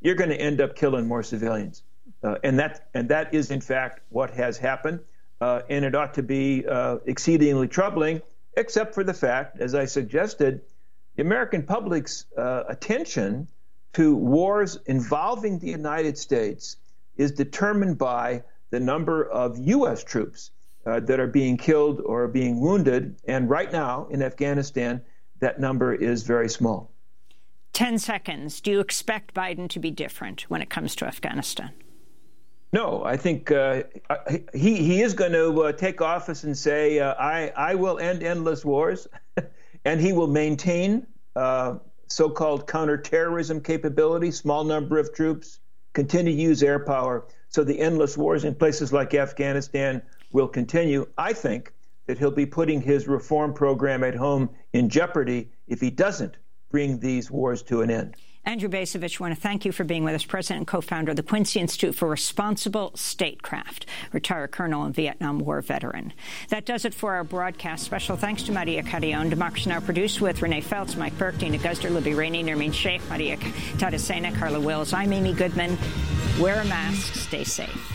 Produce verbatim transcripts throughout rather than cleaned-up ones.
you're going to end up killing more civilians. Uh, and that and that is, in fact, what has happened. Uh, and it ought to be uh, exceedingly troubling, except for the fact, as I suggested, the American public's uh, attention to wars involving the United States is determined by the number of U S troops uh, that are being killed or being wounded. And right now in Afghanistan, that number is very small. Ten seconds. Do you expect Biden to be different when it comes to Afghanistan? No, I think uh, he he is going to uh, take office and say, uh, I, I will end endless wars, and he will maintain uh, so-called counterterrorism capability, small number of troops, continue to use air power, so the endless wars in places like Afghanistan will continue. I think that he'll be putting his reform program at home in jeopardy if he doesn't bring these wars to an end. Andrew Bacevich, I want to thank you for being with us, president and co-founder of the Quincy Institute for Responsible Statecraft, retired colonel and Vietnam War veteran. That does it for our broadcast. Special thanks to Maria Carrion. Democracy Now! Produced with Renee Feltz, Mike Burke, Dina Guzder, Libby Rainey, Nermeen Sheikh, Maria Tadasena, Carla Wills. I'm Amy Goodman. Wear a mask. Stay safe.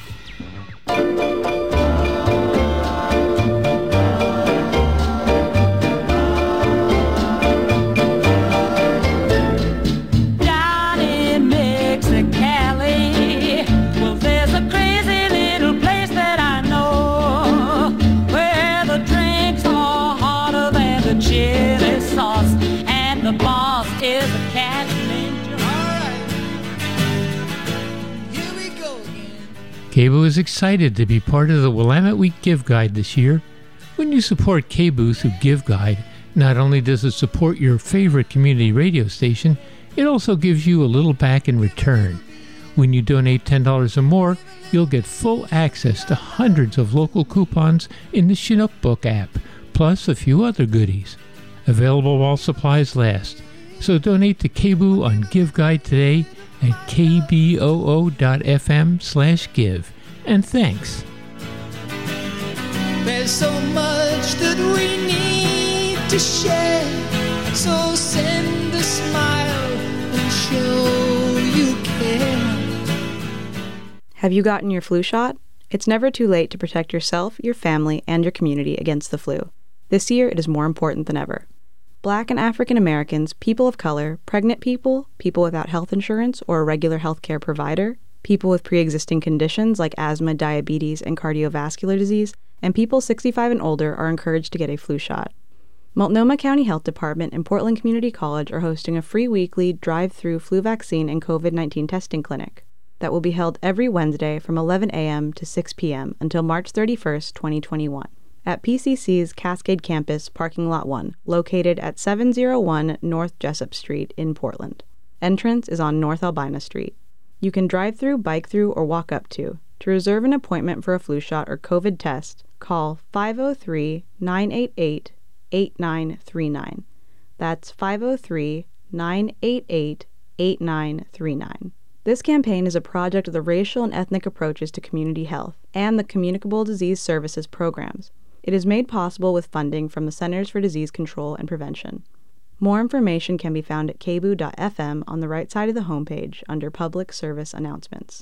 K B O O is excited to be part of the Willamette Week Give Guide this year. When you support K B O O through Give Guide, not only does it support your favorite community radio station, it also gives you a little back in return. When you donate ten dollars or more, you'll get full access to hundreds of local coupons in the Chinook Book app, plus a few other goodies. Available while supplies last. So donate to K B O O on Give Guide today at kboo.fm slash give. And thanks. There's so much that we need to share, so send a smile and show you care. Have you gotten your flu shot? It's never too late to protect yourself, your family, and your community against the flu. This year, it is more important than ever. Black and African Americans, people of color, pregnant people, people without health insurance or a regular health care provider, people with pre-existing conditions like asthma, diabetes, and cardiovascular disease, and people sixty-five and older are encouraged to get a flu shot. Multnomah County Health Department and Portland Community College are hosting a free weekly drive-through flu vaccine and COVID nineteen testing clinic that will be held every Wednesday from eleven a.m. to six p.m. until March thirty-first, twenty twenty-one. At P C C's Cascade Campus, Parking Lot one, located at seven oh one North Jessup Street in Portland. Entrance is on North Albina Street. You can drive through, bike through, or walk up to. To reserve an appointment for a flu shot or COVID test, call five oh three, nine eight eight, eight nine three nine. That's five oh three, nine eight eight, eight nine three nine. This campaign is a project of the Racial and Ethnic Approaches to Community Health and the Communicable Disease Services programs. It is made possible with funding from the Centers for Disease Control and Prevention. More information can be found at k b o o dot f m on the right side of the homepage under Public Service Announcements.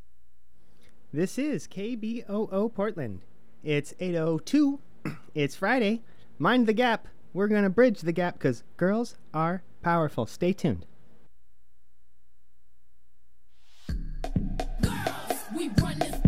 This is K B O O Portland. It's eight oh two. It's Friday. Mind the gap. We're going to bridge the gap because girls are powerful. Stay tuned. Girls, we run this.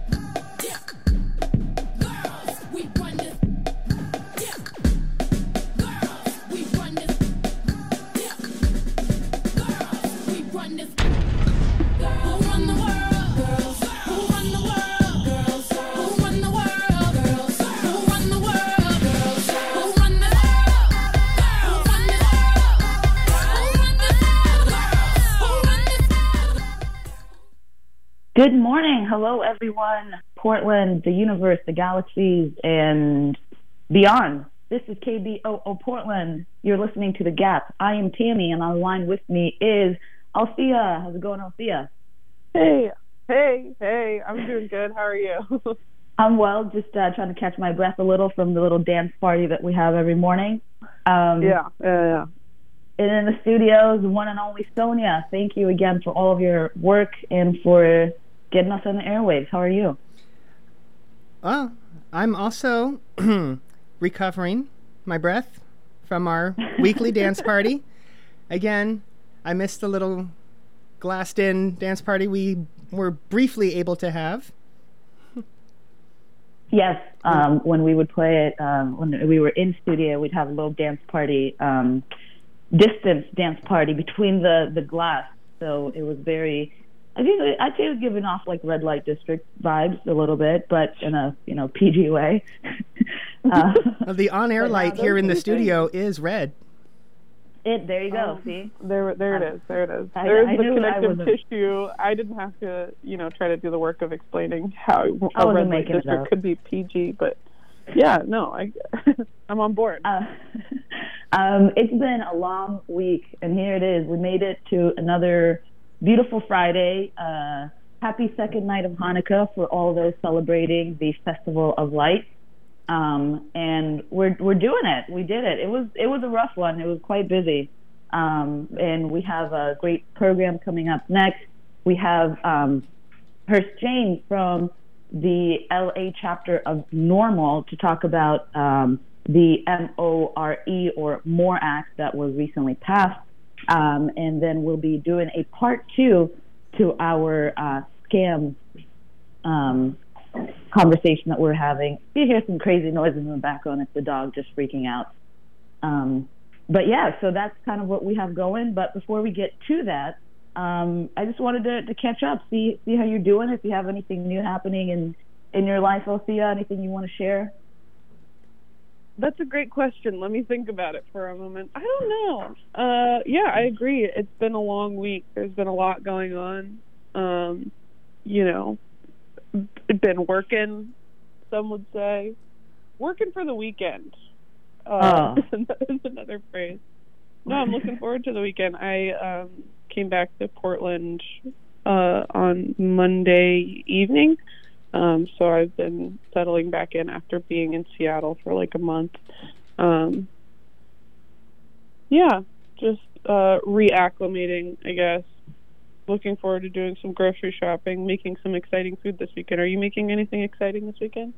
Good morning. Hello, everyone. Portland, the universe, the galaxies, and beyond. This is K B O O Portland. You're listening to The Gap. I am Tammy, and on the line with me is Althea. How's it going, Althea? Hey, hey, hey. I'm doing good. How are you? I'm well, just uh, trying to catch my breath a little from the little dance party that we have every morning. Um, yeah, yeah, yeah. and in the studios, the one and only Sonia. Thank you again for all of your work and for getting us on the airwaves. How are you? Well, I'm also recovering my breath from our weekly dance party. Again, I missed the little glassed-in dance party we were briefly able to have. Yes, um, when we would play it, um, when we were in studio, we'd have a little dance party, um, distance dance party between the, the glass. So it was very, I think I'd say it was giving off like red light district vibes a little bit, but in a you know P G way. uh, the on-air light here in the studio is red. It there you go. Oh, see there, there it is. There it is. I, There's I the knew connective I tissue. I didn't have to, you know, try to do the work of explaining how I a wasn't red light making it district up. could be P G, but yeah, no, I, I'm on board. Uh, um, it's been a long week, and here it is. We made it to another beautiful Friday. Uh, happy second night of Hanukkah for all those celebrating the Festival of Lights. Um, and we're we're doing it. We did it. It was it was a rough one. It was quite busy. Um, and we have a great program coming up next. We have um, Hurst Jane from the L A chapter of Normal to talk about um, the M O R E or MORE Act that was recently passed. Um, and then we'll be doing a part two to our uh, scam um, conversation that we're having. You hear some crazy noises in the background. It's the dog just freaking out. Um, but yeah, so that's kind of what we have going. But before we get to that, um, I just wanted to, to catch up, see see how you're doing. If you have anything new happening in, in your life, Althea, anything you want to share? That's a great question. Let me think about it for a moment. I don't know. Uh, yeah, I agree. It's been a long week. There's been a lot going on. Um, you know, been working, some would say. Working for the weekend. Uh, oh. Is another phrase. No, I'm looking forward to the weekend. I um, came back to Portland uh, on Monday evening. Um, so I've been settling back in after being in Seattle for like a month. Um, yeah, just uh, reacclimating, I guess. Looking forward to doing some grocery shopping, making some exciting food this weekend. Are you making anything exciting this weekend?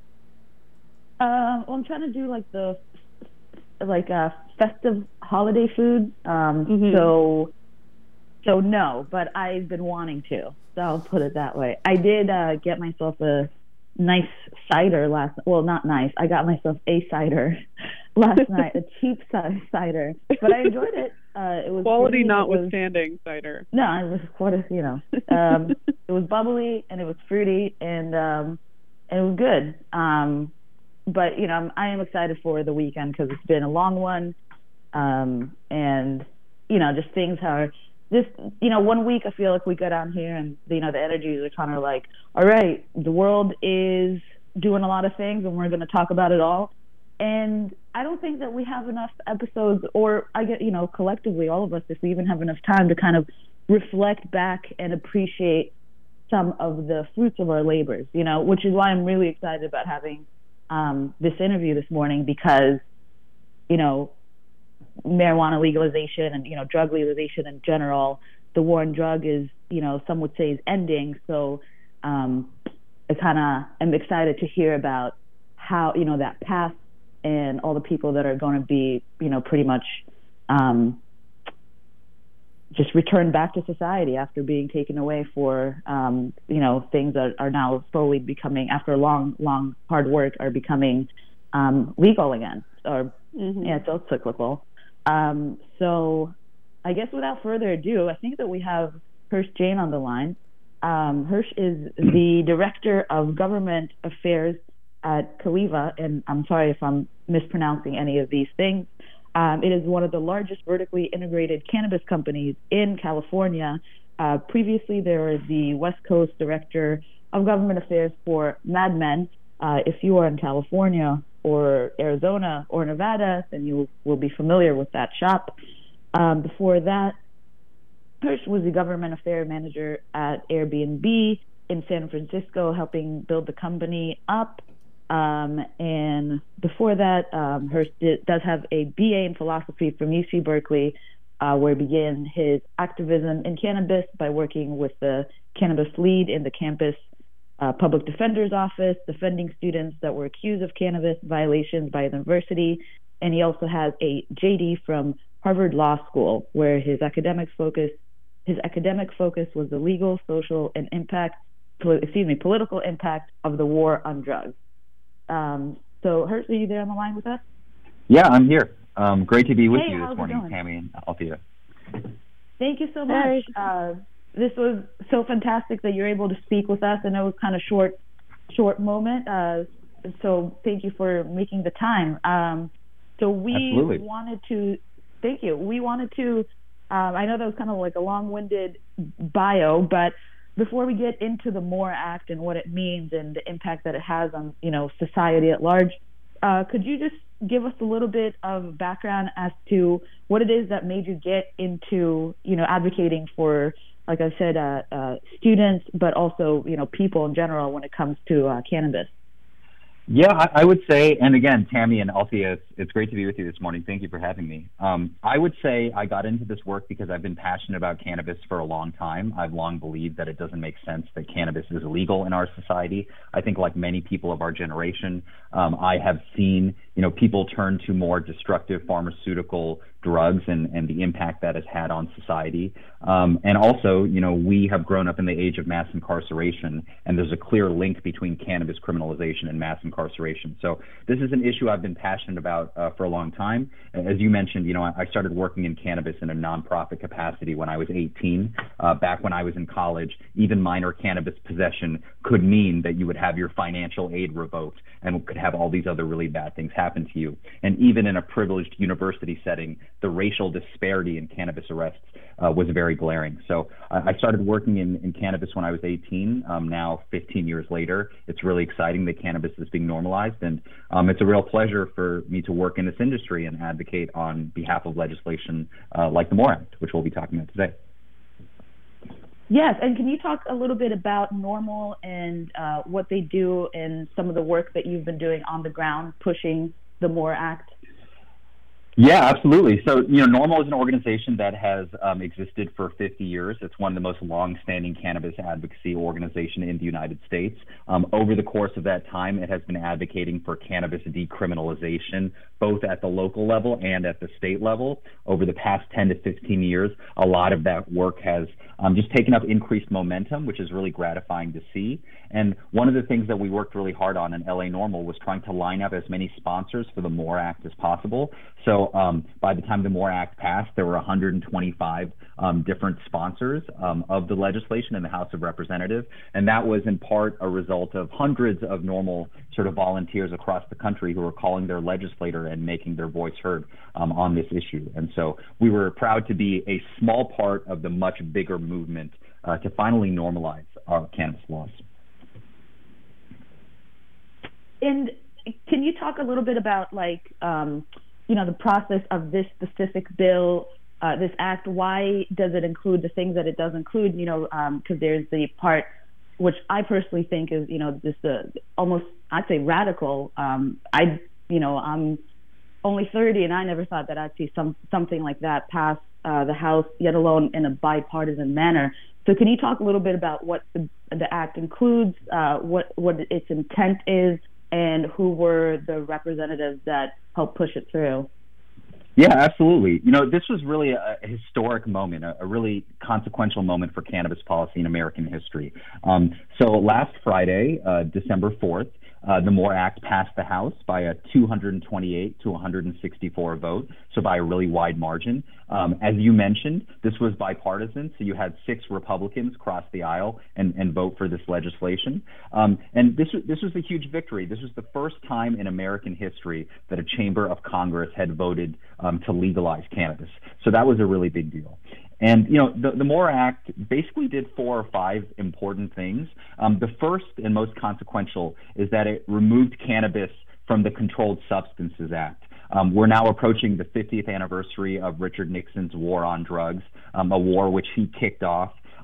Uh, well, I'm trying to do like the like uh, festive holiday food. Um, Mm-hmm. So, so no, but I've been wanting to. So I'll put it that way. I did uh, get myself a nice cider last. Well, not nice. I got myself a cider last night, a cheap cider, but I enjoyed it. Uh, it was quality pretty, notwithstanding was, cider. No, it was quite a, you know, um, it was bubbly and it was fruity and um, and it was good. Um, but you know, I'm, I am excited for the weekend because it's been a long one, um, and you know, just things are. This, you know, one week I feel like we go down here and, you know, the energies are kind of like, all right, the world is doing a lot of things and we're going to talk about it all. And I don't think that we have enough episodes, or I get, you know, collectively, all of us, if we even have enough time to kind of reflect back and appreciate some of the fruits of our labors, you know, which is why I'm really excited about having um, this interview this morning because, you know, marijuana legalization and, you know, drug legalization in general, the war on drug is, you know, some would say is ending. So um, I kind of am excited to hear about how, you know, that path and all the people that are going to be, you know, pretty much um, just returned back to society after being taken away for, um, you know, things that are now slowly becoming, after long, long hard work, are becoming um, legal again. Or, mm-hmm. yeah, it's all cyclical. Um, so I guess without further ado, I think that we have Hurst Jane on the line. Um, Hurst is the Director of Government Affairs at Caliva, and I'm sorry if I'm mispronouncing any of these things. Um, it is one of the largest vertically integrated cannabis companies in California. Uh, previously, they were the West Coast Director of Government Affairs for MadMen. Uh, if you are in California or Arizona or Nevada, then you will be familiar with that shop. Um, before that, Hurst was the government affairs manager at Airbnb in San Francisco, helping build the company up. Um, and before that, um, Hurst did, does have a B A in philosophy from U C Berkeley, uh, where he began his activism in cannabis by working with the cannabis lead in the campus uh, public defender's office, defending students that were accused of cannabis violations by the university. And he also has a J D from Harvard Law School, where his academic focus, his academic focus was the legal, social, and impact, excuse me, political impact of the war on drugs. Um, so, Hertz, are you there on the line with us? Yeah, I'm here. Um, great to be with hey, you this morning, Tammy and Althea. Thank you so much. Uh, this was so fantastic that you're able to speak with us. I know it was kind of short, short moment. Uh, so thank you for making the time. Um, so we Absolutely. wanted to, thank you. We wanted to, um, I know that was kind of like a long-winded bio, but before we get into the MORE Act and what it means and the impact that it has on, you know, society at large, uh, could you just give us a little bit of background as to what it is that made you get into, you know, advocating for, like I said, uh, uh, students, but also, you know, people in general when it comes to uh, cannabis? Yeah, I, I would say, and again, Tammy and Althea, it's, it's great to be with you this morning. Thank you for having me. Um, I would say I got into this work because I've been passionate about cannabis for a long time. I've long believed that it doesn't make sense that cannabis is illegal in our society. I think like many people of our generation, um, I have seen, you know, people turn to more destructive pharmaceutical drugs and, and the impact that has had on society. Um, and also, you know, we have grown up in the age of mass incarceration, and there's a clear link between cannabis criminalization and mass incarceration. So this is an issue I've been passionate about uh, for a long time. As you mentioned, you know, I started working in cannabis in a nonprofit capacity when I was eighteen. Uh, back when I was in college, even minor cannabis possession could mean that you would have your financial aid revoked and could have all these other really bad things happen to you. And even in a privileged university setting, the racial disparity in cannabis arrests uh, was very glaring. So uh, I started working in, in cannabis when I was eighteen. Um, now, fifteen years later, it's really exciting that cannabis is being normalized. And um, it's a real pleasure for me to work in this industry and advocate on behalf of legislation uh, like the MORE Act, which we'll be talking about today. Yes, and can you talk a little bit about NORML and uh, what they do and some of the work that you've been doing on the ground pushing the MORE Act? Yeah, absolutely. So, you know, NORML is an organization that has um, existed for fifty years. It's one of the most long-standing cannabis advocacy organizations in the United States. Um, over the course of that time, it has been advocating for cannabis decriminalization, both at the local level and at the state level. Over the past ten to fifteen years, a lot of that work has um, just taken up increased momentum, which is really gratifying to see. And one of the things that we worked really hard on in L A NORML was trying to line up as many sponsors for the MORE Act as possible. So um, by the time the MORE Act passed, there were one hundred twenty-five um, different sponsors um, of the legislation in the House of Representatives. And that was in part a result of hundreds of normal sort of volunteers across the country who were calling their legislator and making their voice heard um, on this issue. And so we were proud to be a small part of the much bigger movement uh, to finally normalize our cannabis laws. And can you talk a little bit about, like, um, you know, the process of this specific bill, uh, this act? Why does it include the things that it does include? You know, because um, there's the part which I personally think is, you know, just a, almost, I'd say, radical. Um, I, you know, I'm only thirty, and I never thought that I'd see some something like that pass uh, the House, yet alone in a bipartisan manner. So can you talk a little bit about what the, the act includes, uh, what what its intent is, and who were the representatives that helped push it through? Yeah, absolutely. You know, this was really a, a historic moment, a, a really consequential moment for cannabis policy in American history. Um, so last Friday, uh, December fourth, uh, the MORE Act passed the House by a two hundred twenty-eight to one hundred sixty-four vote, so by a really wide margin. Um, as you mentioned, this was bipartisan, so you had six Republicans cross the aisle and, and vote for this legislation. Um, and this, this was a huge victory. This was the first time in American history that a chamber of Congress had voted um, to legalize cannabis. So that was a really big deal. And, you know, the, the MORE Act basically did four or five important things. Um, the first and most consequential is that it removed cannabis from the Controlled Substances Act. Um, we're now approaching the fiftieth anniversary of Richard Nixon's war on drugs, um, a war which he kicked off.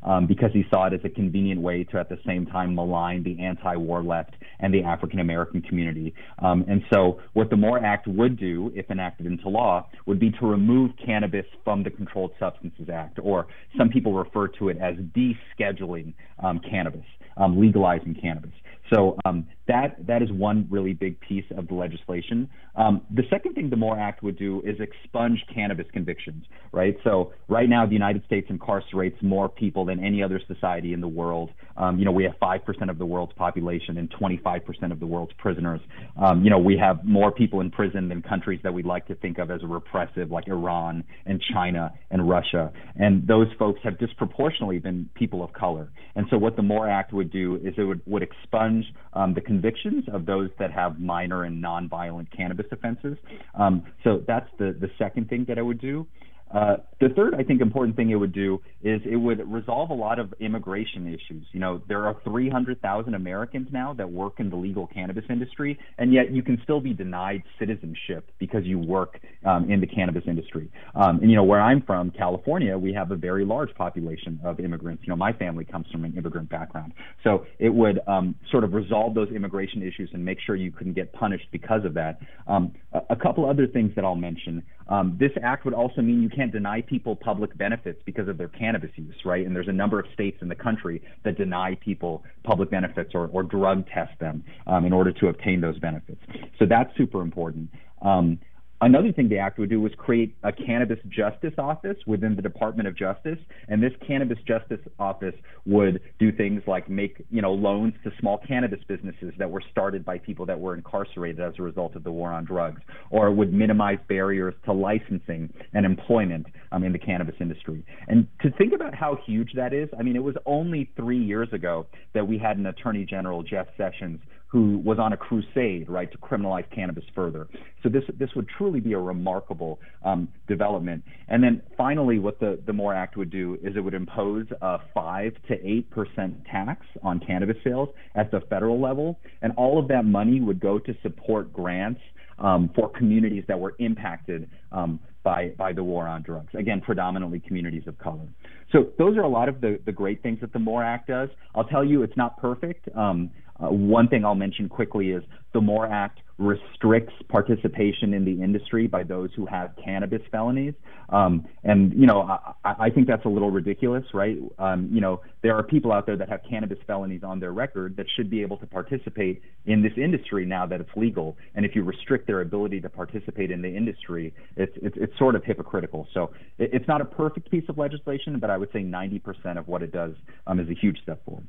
um, because he saw it as a convenient way to, at the same time, malign the anti-war left and the African-American community. Um, and so what the MORE Act would do, if enacted into law, would be to remove cannabis from the Controlled Substances Act, or some people refer to it as descheduling um, cannabis, um, legalizing cannabis. So um, that that is one really big piece of the legislation. Um, the second thing the MORE Act would do is expunge cannabis convictions, right? So right now, the United States incarcerates more people than any other society in the world. Um, you know, we have five percent of the world's population and twenty-five percent of the world's prisoners. Um, you know, we have more people in prison than countries that we like to think of as repressive, like Iran and China and Russia. And those folks have disproportionately been people of color. And so what the MORE Act would do is it would, would expunge um, the convictions of those that have minor and nonviolent cannabis offenses. Um, so that's the, the second thing that I would do. Uh, the third, I think, important thing it would do is it would resolve a lot of immigration issues. You know, there are three hundred thousand Americans now that work in the legal cannabis industry, and yet you can still be denied citizenship because you work um, in the cannabis industry. Um, and, you know, where I'm from, California, we have a very large population of immigrants. You know, my family comes from an immigrant background. So it would um, sort of resolve those immigration issues and make sure you couldn't get punished because of that. Um, a, a couple other things that I'll mention. Um, this act would also mean you can't deny people public benefits because of their cannabis use, right? And there's a number of states in the country that deny people public benefits or, or drug test them um, in order to obtain those benefits. So that's super important. Um, Another thing the act would do was create a cannabis justice office within the Department of Justice, and this cannabis justice office would do things like make, you know, loans to small cannabis businesses that were started by people that were incarcerated as a result of the war on drugs, or would minimize barriers to licensing and employment um, in the cannabis industry. And to think about how huge that is, I mean, it was only three years ago that we had an Attorney General, Jeff Sessions, who was on a crusade, right, to criminalize cannabis further. So this this would truly be a remarkable um, development. And then finally, what the, the MORE Act would do is it would impose a five to eight percent tax on cannabis sales at the federal level, and all of that money would go to support grants um, for communities that were impacted um, by by the war on drugs. Again, predominantly communities of color. So those are a lot of the, the great things that the MORE Act does. I'll tell you, it's not perfect. Um, Uh, one thing I'll mention quickly is the MORE Act restricts participation in the industry by those who have cannabis felonies. Um, and, you know, I, I think that's a little ridiculous, right? Um, you know, there are people out there that have cannabis felonies on their record that should be able to participate in this industry now that it's legal. And if you restrict their ability to participate in the industry, it's, it's, it's sort of hypocritical. So it, it's not a perfect piece of legislation, but I would say ninety percent of what it does um, is a huge step forward.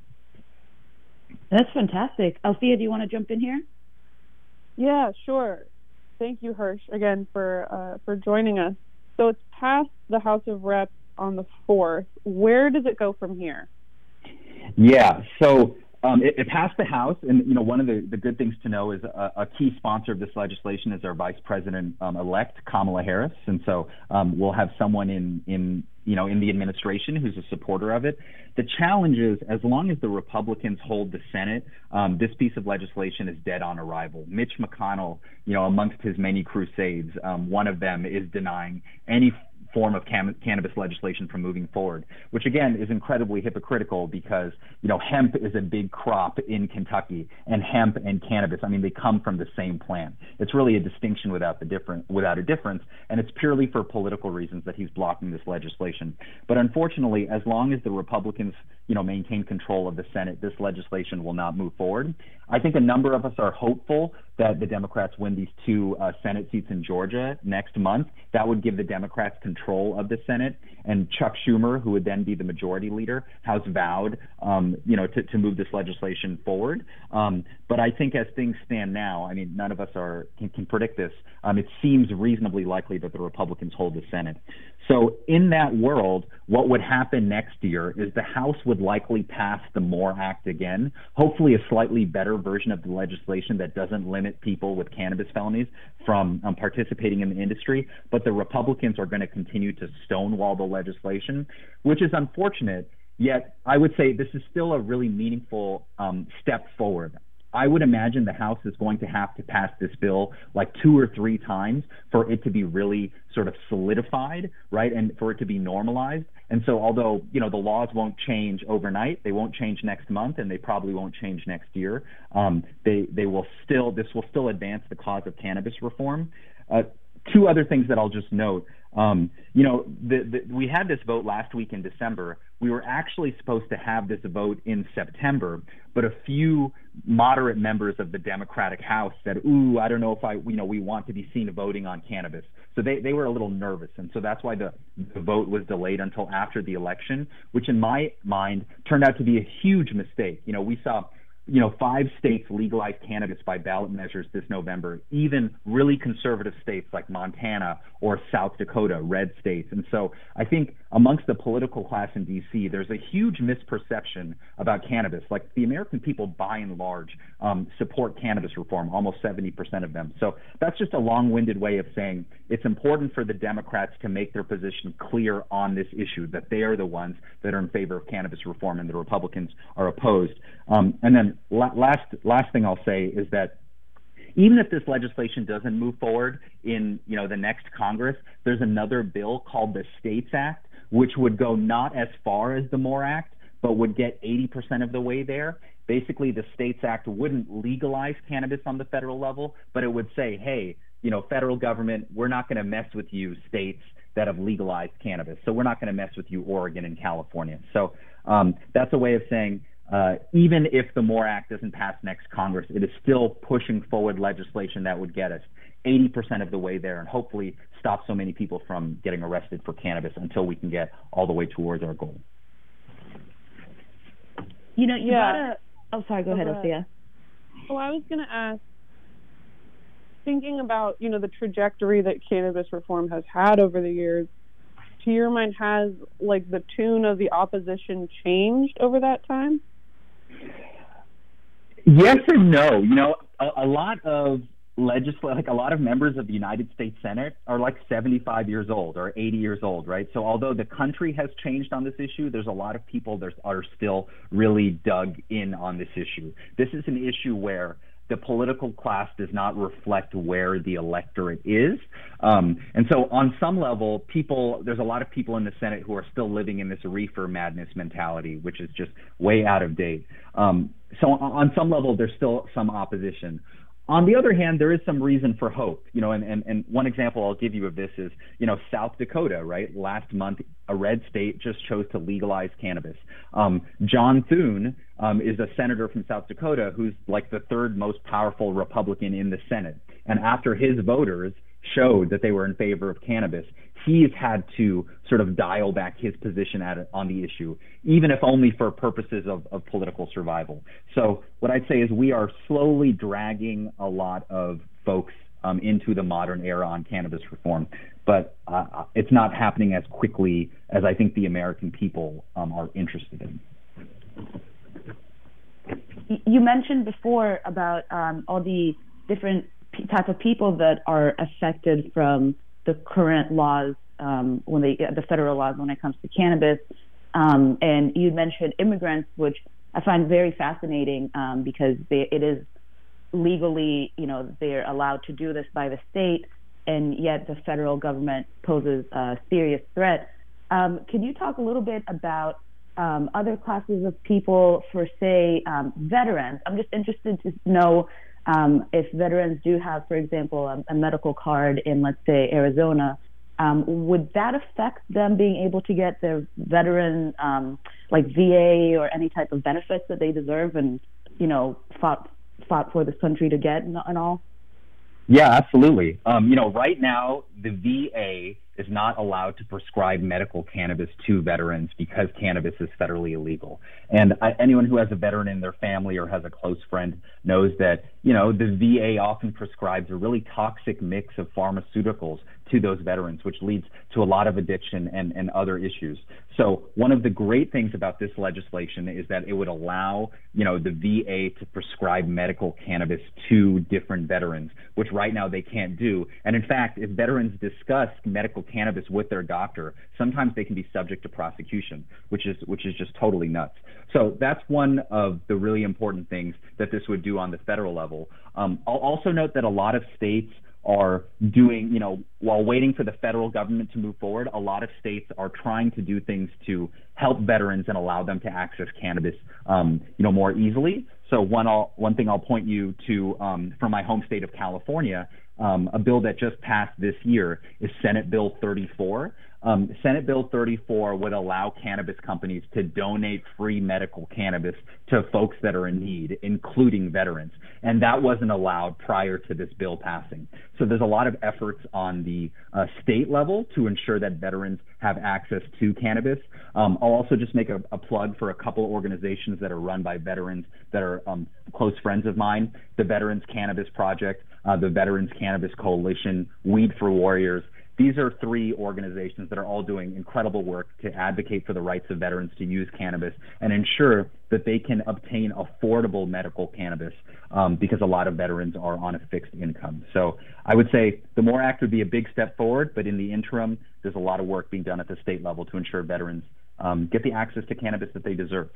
That's fantastic. Althea, do you want to jump in here? Yeah, sure. Thank you, Hirsch, again for uh, for joining us. So it's passed the House of Reps on the fourth. Where does it go from here? Yeah, so um, it, it passed the House, and you know one of the, the good things to know is a, a key sponsor of this legislation is our Vice President um, elect Kamala Harris, and so um, we'll have someone in in you know in the administration who's a supporter of it. The challenge is, as long as the Republicans hold the Senate, um, this piece of legislation is dead on arrival. Mitch McConnell, you know, amongst his many crusades, um, one of them is denying any form of cam- cannabis legislation from moving forward, which again is incredibly hypocritical because, you know, hemp is a big crop in Kentucky, and hemp and cannabis, I mean, they come from the same plant. It's really a distinction without the different, without a difference, and it's purely for political reasons that he's blocking this legislation. But unfortunately, as long as the Republicans, you know, maintain control of the Senate, this legislation will not move forward. I think a number of us are hopeful that the Democrats win these two uh, Senate seats in Georgia next month. That would give the Democrats control of the Senate, and Chuck Schumer, who would then be the majority leader, has vowed, um, you know, to, to move this legislation forward. Um, but I think as things stand now, I mean, none of us are can, can predict this. Um, it seems reasonably likely that the Republicans hold the Senate. So in that world, what would happen next year is the House would likely pass the MORE Act again, hopefully a slightly better version of the legislation that doesn't limit people with cannabis felonies from um, participating in the industry. But the Republicans are going to continue to stonewall the legislation, which is unfortunate. Yet I would say this is still a really meaningful um, step forward. I would imagine the House is going to have to pass this bill like two or three times for it to be really sort of solidified, right, and for it to be normalized. And so although, you know, the laws won't change overnight, they won't change next month, and they probably won't change next year, um, they, they will still, this will still advance the cause of cannabis reform. Uh, two other things that I'll just note. Um, you know, the, the, we had this vote last week in December. We were actually supposed to have this vote in September, but a few moderate members of the Democratic House said, ooh, I don't know if I, you know, we want to be seen voting on cannabis. So they, they were a little nervous. And so that's why the, the vote was delayed until after the election, which in my mind turned out to be a huge mistake. You know, we saw you know, five states legalized cannabis by ballot measures this November, even really conservative states like Montana or South Dakota, red states. And so I think amongst the political class in D C, there's a huge misperception about cannabis. Like the American people, by and large, um, support cannabis reform, almost seventy percent of them. So that's just a long-winded way of saying it's important for the Democrats to make their position clear on this issue, that they are the ones that are in favor of cannabis reform and the Republicans are opposed. Um, and then Last last thing I'll say is that even if this legislation doesn't move forward in you know the next Congress, there's another bill called the States Act, which would go not as far as the MORE Act, but would get eighty percent of the way there. Basically, the States Act wouldn't legalize cannabis on the federal level, but it would say, hey, you know, federal government, we're not going to mess with you states that have legalized cannabis. So we're not going to mess with you, Oregon and California. So um, that's a way of saying, Uh, even if the MORE Act doesn't pass next Congress, it is still pushing forward legislation that would get us eighty percent of the way there and hopefully stop so many people from getting arrested for cannabis until we can get all the way towards our goal. You know, you yeah. gotta. Oh, sorry. Go, go ahead, Althea. Oh, I was going to ask, thinking about, you know, the trajectory that cannabis reform has had over the years, to your mind, has, like, the tune of the opposition changed over that time? Yes and no. You know, a, a lot of legisl- like a lot of members of the United States Senate are like seventy-five years old or eighty years old, right? So although the country has changed on this issue, there's a lot of people that are still really dug in on this issue. This is an issue where the political class does not reflect where the electorate is. Um, and so on some level, people, there's a lot of people in the Senate who are still living in this reefer madness mentality, which is just way out of date. Um, so on some level, there's still some opposition. On the other hand, there is some reason for hope, you know, and, and, and one example I'll give you of this is, you know, South Dakota, right? Last month, a red state just chose to legalize cannabis. Um, John Thune um, is a senator from South Dakota who's like the third most powerful Republican in the Senate. And after his voters showed that they were in favor of cannabis, he's had to sort of dial back his position at, on the issue, even if only for purposes of, of political survival. So what I'd say is we are slowly dragging a lot of folks um, into the modern era on cannabis reform, but uh, it's not happening as quickly as I think the American people um, are interested in. You mentioned before about um, all the different p- type of people that are affected from the current laws, um, when they, the federal laws when it comes to cannabis. Um, and you mentioned immigrants, which I find very fascinating um, because they, it is legally, you know, they're allowed to do this by the state, and yet the federal government poses a serious threat. Um, can you talk a little bit about um, other classes of people, for, say, um, veterans? I'm just interested to know Um, if veterans do have, for example, a, a medical card in, let's say, Arizona, um, would that affect them being able to get their veteran, um, like V A or any type of benefits that they deserve and, you know, fought fought for this country to get and, and all? Yeah, absolutely. Um, you know, right now, the V A is not allowed to prescribe medical cannabis to veterans because cannabis is federally illegal. And I, anyone who has a veteran in their family or has a close friend knows that, you know, the V A often prescribes a really toxic mix of pharmaceuticals to to those veterans, which leads to a lot of addiction and, and other issues. So one of the great things about this legislation is that it would allow, you know, the V A to prescribe medical cannabis to different veterans, which right now they can't do. And in fact, if veterans discuss medical cannabis with their doctor, sometimes they can be subject to prosecution, which is which is just totally nuts. So that's one of the really important things that this would do on the federal level. Um, I'll also note that a lot of states are doing, you know, while waiting for the federal government to move forward, a lot of states are trying to do things to help veterans and allow them to access cannabis, um, you know, more easily. So one, I'll, one thing I'll point you to um, from my home state of California, um, a bill that just passed this year is Senate Bill thirty-four. Um, Senate Bill thirty-four would allow cannabis companies to donate free medical cannabis to folks that are in need, including veterans. And that wasn't allowed prior to this bill passing. So there's a lot of efforts on the uh, state level to ensure that veterans have access to cannabis. Um, I'll also just make a, a plug for a couple of organizations that are run by veterans that are um, close friends of mine: the Veterans Cannabis Project, uh, the Veterans Cannabis Coalition, Weed for Warriors. These are three organizations that are all doing incredible work to advocate for the rights of veterans to use cannabis and ensure that they can obtain affordable medical cannabis, um, because a lot of veterans are on a fixed income. So I would say the MORE Act would be a big step forward, but in the interim, there's a lot of work being done at the state level to ensure veterans um, get the access to cannabis that they deserve.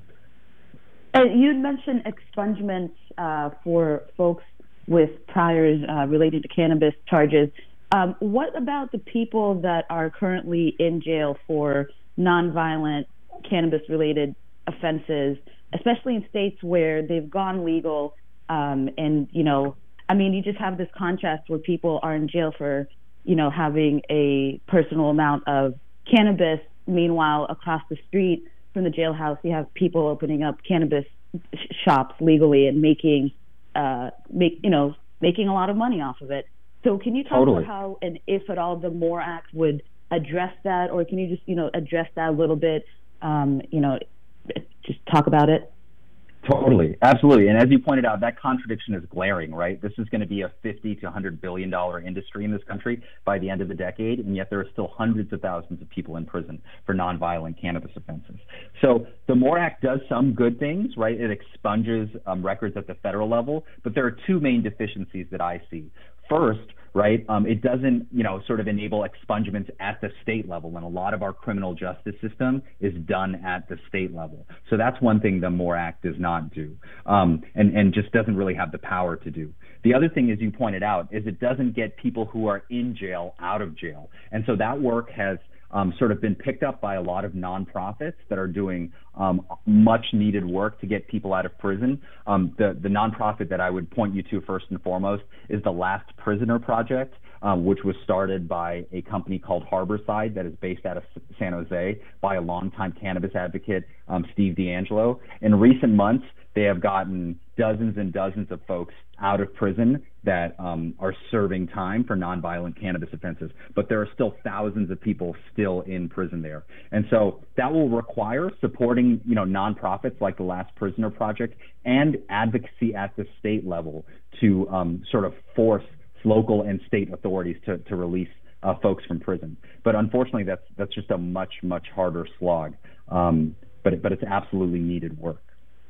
Uh, you mentioned expungements uh, for folks with priors uh, related to cannabis charges. Um, what about the people that are currently in jail for nonviolent cannabis-related offenses, especially in states where they've gone legal? Um, and, you know, I mean, you just have this contrast where people are in jail for, you know, having a personal amount of cannabis. Meanwhile, across the street from the jailhouse, you have people opening up cannabis sh- shops legally and making, uh, make, you know, making a lot of money off of it. So can you talk Totally. about how, and if at all, the MORE Act would address that, or can you just, you know, address that a little bit, um, you know, just talk about it? Totally, absolutely. And as you pointed out, that contradiction is glaring, right? This is going to be a fifty to one hundred billion dollars industry in this country by the end of the decade, and yet there are still hundreds of thousands of people in prison for nonviolent cannabis offenses. So the MORE Act does some good things, right? It expunges um, records at the federal level, but there are two main deficiencies that I see. First, right, um, it doesn't, you know, sort of enable expungements at the state level, and a lot of our criminal justice system is done at the state level. So that's one thing the MORE Act does not do, um, and, and just doesn't really have the power to do. The other thing, as you pointed out, is it doesn't get people who are in jail out of jail. And so that work has Um, sort of been picked up by a lot of nonprofits that are doing um, much needed work to get people out of prison. Um, the, the nonprofit that I would point you to first and foremost is the Last Prisoner Project, um, which was started by a company called Harborside that is based out of San Jose by a longtime cannabis advocate, um, Steve D'Angelo. In recent months, they have gotten dozens and dozens of folks out of prison that um, are serving time for nonviolent cannabis offenses, but there are still thousands of people still in prison there. And so that will require supporting, you know, nonprofits like the Last Prisoner Project and advocacy at the state level to um, sort of force local and state authorities to, to release uh, folks from prison. But unfortunately, that's that's just a much, much harder slog. Um, but it, but it's absolutely needed work.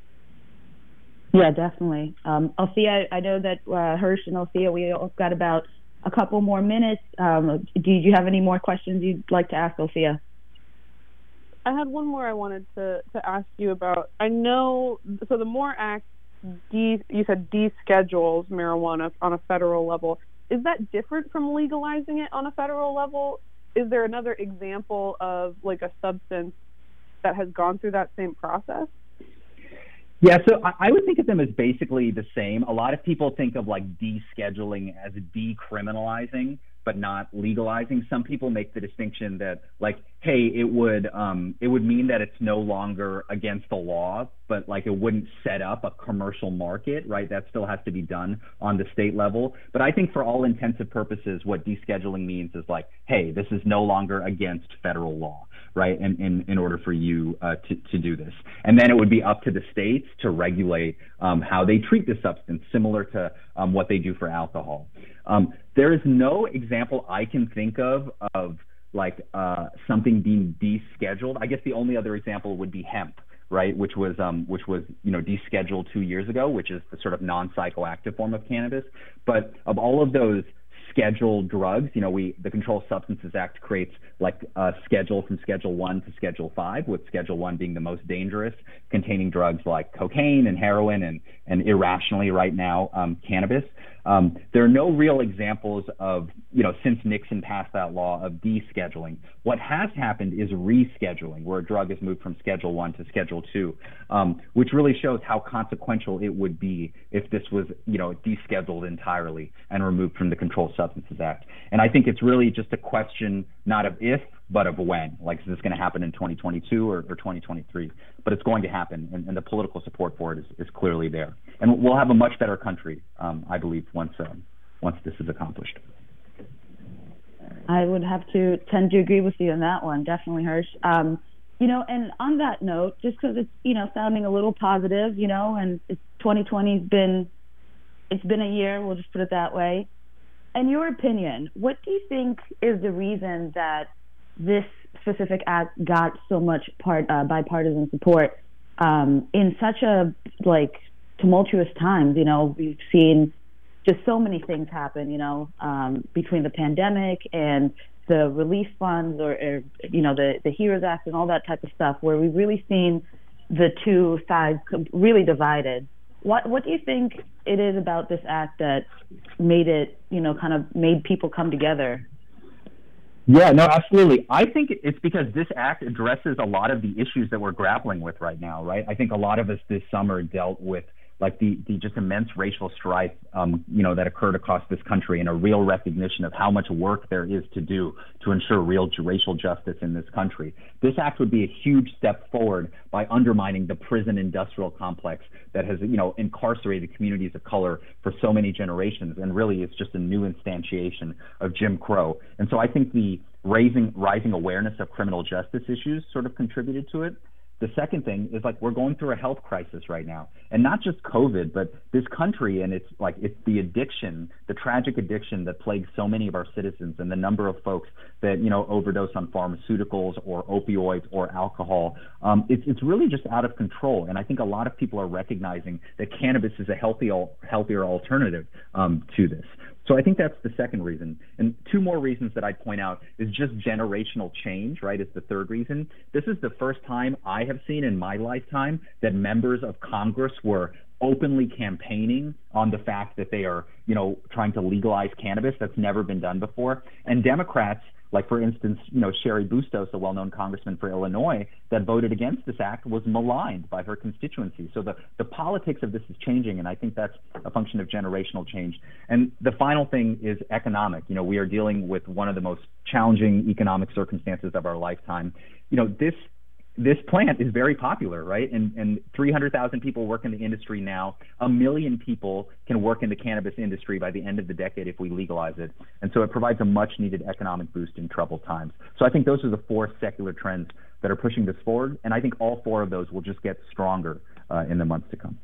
Yeah, definitely. Um, Althea, I know that uh, Hirsch and Althea, we all got about a couple more minutes. Um, do you have any more questions you'd like to ask Althea? I had one more I wanted to, to ask you about. I know, so the MORE Act, de, you said deschedules marijuana on a federal level. Is that different from legalizing it on a federal level? Is there another example of like a substance that has gone through that same process? Yeah, so I would think of them as basically the same. A lot of people think of like descheduling as decriminalizing, but not legalizing. Some people make the distinction that like, hey, it would um, it would mean that it's no longer against the law, but like it wouldn't set up a commercial market, right? That still has to be done on the state level. But I think for all intensive purposes, what descheduling means is like, hey, this is no longer against federal law, right? In in, in order for you uh, to, to do this. And then it would be up to the states to regulate um, how they treat the substance, similar to um, what they do for alcohol. Um, there is no example I can think of of like uh, something being descheduled. I guess the only other example would be hemp, right? Which was um, which was you know descheduled two years ago, which is the sort of non-psychoactive form of cannabis. But of all of those scheduled drugs, you know, we the Controlled Substances Act creates like a schedule from Schedule One to Schedule Five, with Schedule One being the most dangerous, containing drugs like cocaine and heroin and and irrationally right now um, cannabis. Um, there are no real examples of, you know, since Nixon passed that law, of descheduling. What has happened is rescheduling, where a drug is moved from Schedule One to Schedule Two, um, which really shows how consequential it would be if this was, you know, descheduled entirely and removed from the Controlled Substances Act. And I think it's really just a question not of if, but of when. Like, is this going to happen in twenty twenty-two or, or twenty twenty-three? But it's going to happen, and, and the political support for it is, is clearly there. And we'll have a much better country, um, I believe, once uh, once this is accomplished. I would have to tend to agree with you on that one, definitely, Hirsch. Um, you know, and on that note, just because it's, you know, sounding a little positive, you know, and it's twenty twenty's been, it's been a year, we'll just put it that way. In your opinion, what do you think is the reason that this specific act got so much part uh, bipartisan support um, in such a like tumultuous times? You know, we've seen just so many things happen, you know, um, between the pandemic and the relief funds, or, or you know, the the HEROES Act and all that type of stuff, where we've really seen the two sides really divided. What what do you think it is about this act that made it, you know, kind of made people come together? Yeah, no, absolutely. I think it's because this act addresses a lot of the issues that we're grappling with right now, right? I think a lot of us this summer dealt with like the, the just immense racial strife, um, you know, that occurred across this country, and a real recognition of how much work there is to do to ensure real racial justice in this country. This act would be a huge step forward by undermining the prison industrial complex that has, you know, incarcerated communities of color for so many generations, and really it's just a new instantiation of Jim Crow. And so I think the raising, rising awareness of criminal justice issues sort of contributed to it. The second thing is, like, we're going through a health crisis right now, and not just COVID, but this country, and it's like it's the addiction, the tragic addiction that plagues so many of our citizens, and the number of folks that, you know, overdose on pharmaceuticals or opioids or alcohol. Um, it's it's really just out of control, and I think a lot of people are recognizing that cannabis is a healthy, healthier alternative um, to this. So I think that's the second reason. And two more reasons that I'd point out is just generational change, right, is the third reason. This is the first time I have seen in my lifetime that members of Congress were openly campaigning on the fact that they are, you know, trying to legalize cannabis. That's never been done before. And Democrats, like, for instance, you know, Sherry Bustos, a well-known congressman for Illinois, that voted against this act, was maligned by her constituency. So the, the politics of this is changing, and I think that's a function of generational change. And the final thing is economic. You know, we are dealing with one of the most challenging economic circumstances of our lifetime. You know, this This plant is very popular, right? And, and three hundred thousand people work in the industry now. A million people can work in the cannabis industry by the end of the decade if we legalize it. And so it provides a much-needed economic boost in troubled times. So I think those are the four secular trends that are pushing this forward, and I think all four of those will just get stronger uh, in the months to come.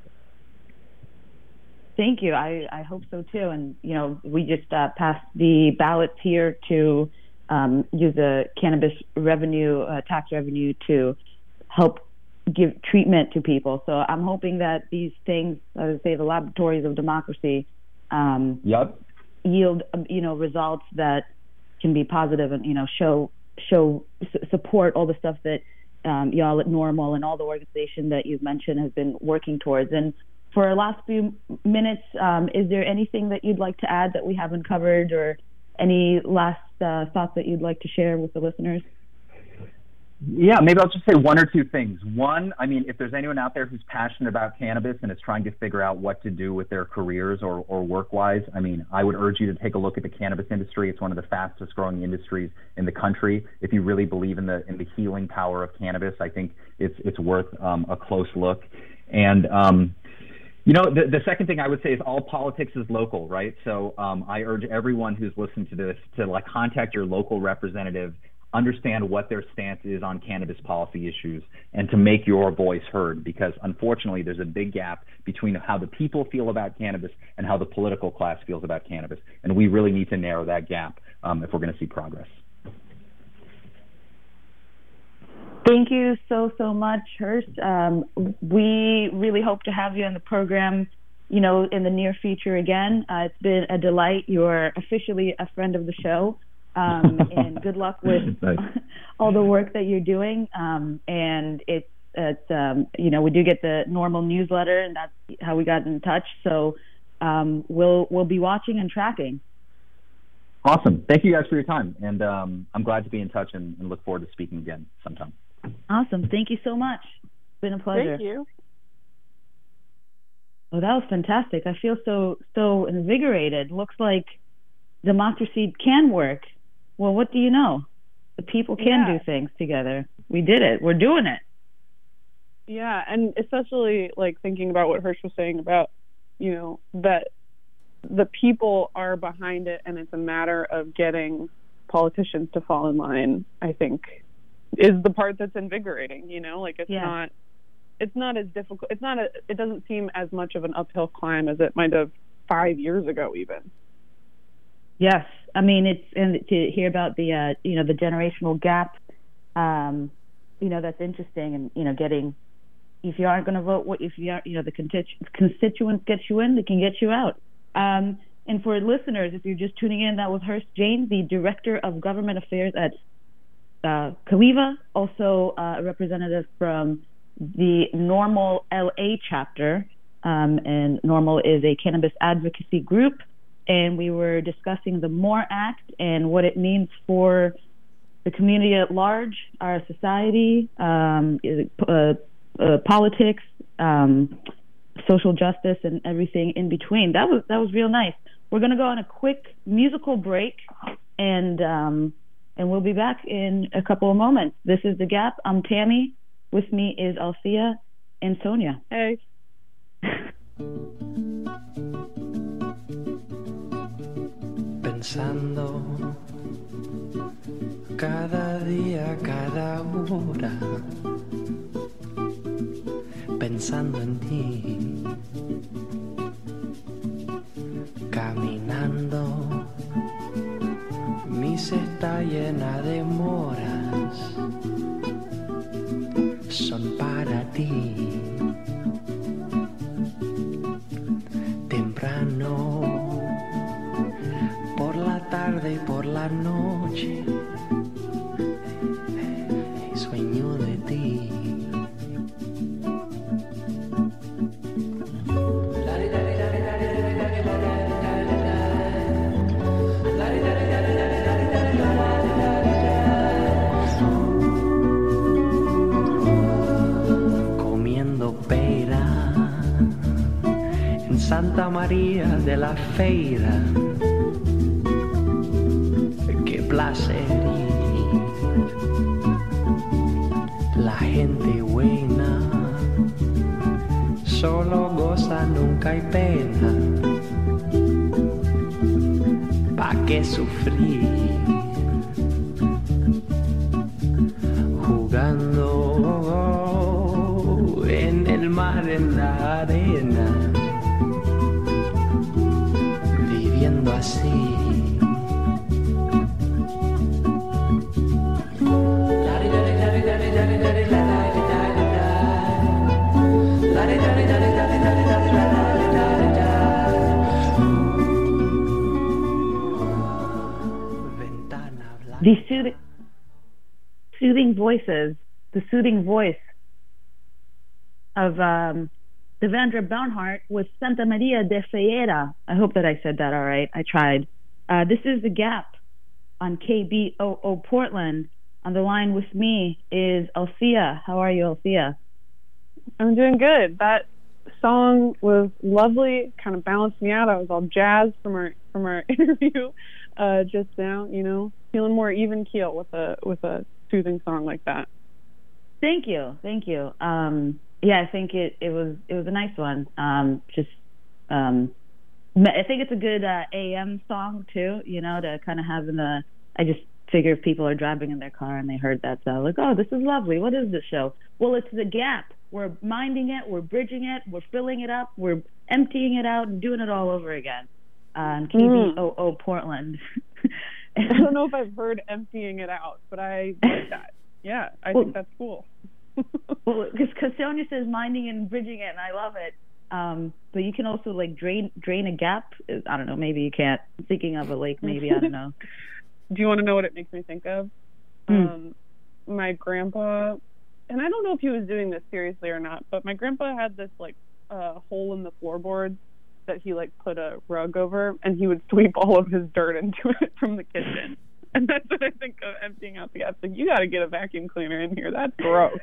Thank you. I, I hope so, too. And, you know, we just uh, passed the ballots here to Um, use the cannabis revenue, uh, tax revenue, to help give treatment to people. So I'm hoping that these things, as I say, the laboratories of democracy, um, yep. yield, you know, results that can be positive and, you know, show show s- support all the stuff that um, y'all at Normal and all the organization that you've mentioned has been working towards. And for our last few minutes, um, is there anything that you'd like to add that we haven't covered, or any last uh, thoughts that you'd like to share with the listeners? Yeah, maybe I'll just say one or two things. One, I mean, if there's anyone out there who's passionate about cannabis and is trying to figure out what to do with their careers or, or work-wise, I mean, I would urge you to take a look at the cannabis industry. It's one of the fastest-growing industries in the country. If you really believe in the in the healing power of cannabis, I think it's it's worth um, a close look. And um, You know, the, the second thing I would say is all politics is local, right? So um, I urge everyone who's listening to this to, like, contact your local representative, understand what their stance is on cannabis policy issues, and to make your voice heard, because unfortunately there's a big gap between how the people feel about cannabis and how the political class feels about cannabis, and we really need to narrow that gap um, if we're going to see progress. Thank you so, so much, Hurst. Um, we really hope to have you on the program, you know, in the near future again. Uh, it's been a delight. You're officially a friend of the show. Um, and good luck with nice. all the work that you're doing. Um, and it's, it's um, you know, we do get the normal newsletter, and that's how we got in touch. So um, we'll we'll be watching and tracking. Awesome. Thank you guys for your time. And um, I'm glad to be in touch and, and look forward to speaking again sometime. Awesome. Thank you so much. It's been a pleasure. Thank you. Oh, that was fantastic. I feel so so invigorated. Looks like democracy can work. Well, what do you know? The people can yeah. do things together. We did it. We're doing it. Yeah, and especially like thinking about what Hirsch was saying about, you know, that the people are behind it, and it's a matter of getting politicians to fall in line, I think, is the part that's invigorating, you know? Like it's yeah. not it's not as difficult. It's not a, it doesn't seem as much of an uphill climb as it might have five years ago even. Yes, I mean it's and to hear about the uh, you know the generational gap, um, you know that's interesting, and you know getting if you aren't going to vote, what if you are you know the constitu- constituents get you in, they can get you out. Um, and for listeners, if you're just tuning in, that was Hurst Janes, the Director of Government Affairs at uh, Cawiva, also uh, a representative from the NORML L A chapter, um, and NORML is a cannabis advocacy group. And we were discussing the MORE Act and what it means for the community at large, our society, um, uh, uh, politics, um, social justice, and everything in between. That was that was real nice. We're going to go on a quick musical break, and um, and we'll be back in a couple of moments. This is The Gap. I'm Tammy. With me is Althea and Sonia. Hey. Pensando cada día, cada hora, pensando en ti, caminando, mi cesta llena de moras, son para ti, temprano. Por la tarde y por la noche sueño de ti. Comiendo pera en Santa María de la Feira. Placer, la gente buena solo goza, nunca hay pena. ¿Pa' qué sufrir? Jugando en el mar, en la arena, viviendo así. The soothing, soothing voices, the soothing voice of um, Devendra Banhart with Santa Maria de Feira. I hope that I said that all right. I tried. Uh, this is The Gap on K B O O Portland. On the line with me is Althea. How are you, Althea? I'm doing good. That song was lovely, kind of balanced me out. I was all jazzed from our from our interview uh, just now, you know. Feeling more even keel with a with a soothing song like that. Thank you, thank you. Um, yeah, I think it, it was it was a nice one. Um, just um, I think it's a good uh, A M song too. You know, to kind of have in the. I just figure if people are driving in their car and they heard that, so like, oh, this is lovely. What is this show? Well, it's the Gap. We're minding it. We're bridging it. We're filling it up. We're emptying it out and doing it all over again. On K B O O Portland. I don't know if I've heard emptying it out, but I like that. Yeah, I well, think that's cool. Well, because Sonia says minding and bridging it, and I love it. Um, but you can also like drain drain a gap. I don't know. Maybe you can't. I'm thinking of a lake. Maybe I don't know. Do you want to know what it makes me think of? Mm. Um, my grandpa, and I don't know if he was doing this seriously or not, but my grandpa had this like uh, hole in the floorboards that he like put a rug over, and he would sweep all of his dirt into it from the kitchen. And that's what I think of emptying out the gas. Like, you got to get a vacuum cleaner in here. That's gross.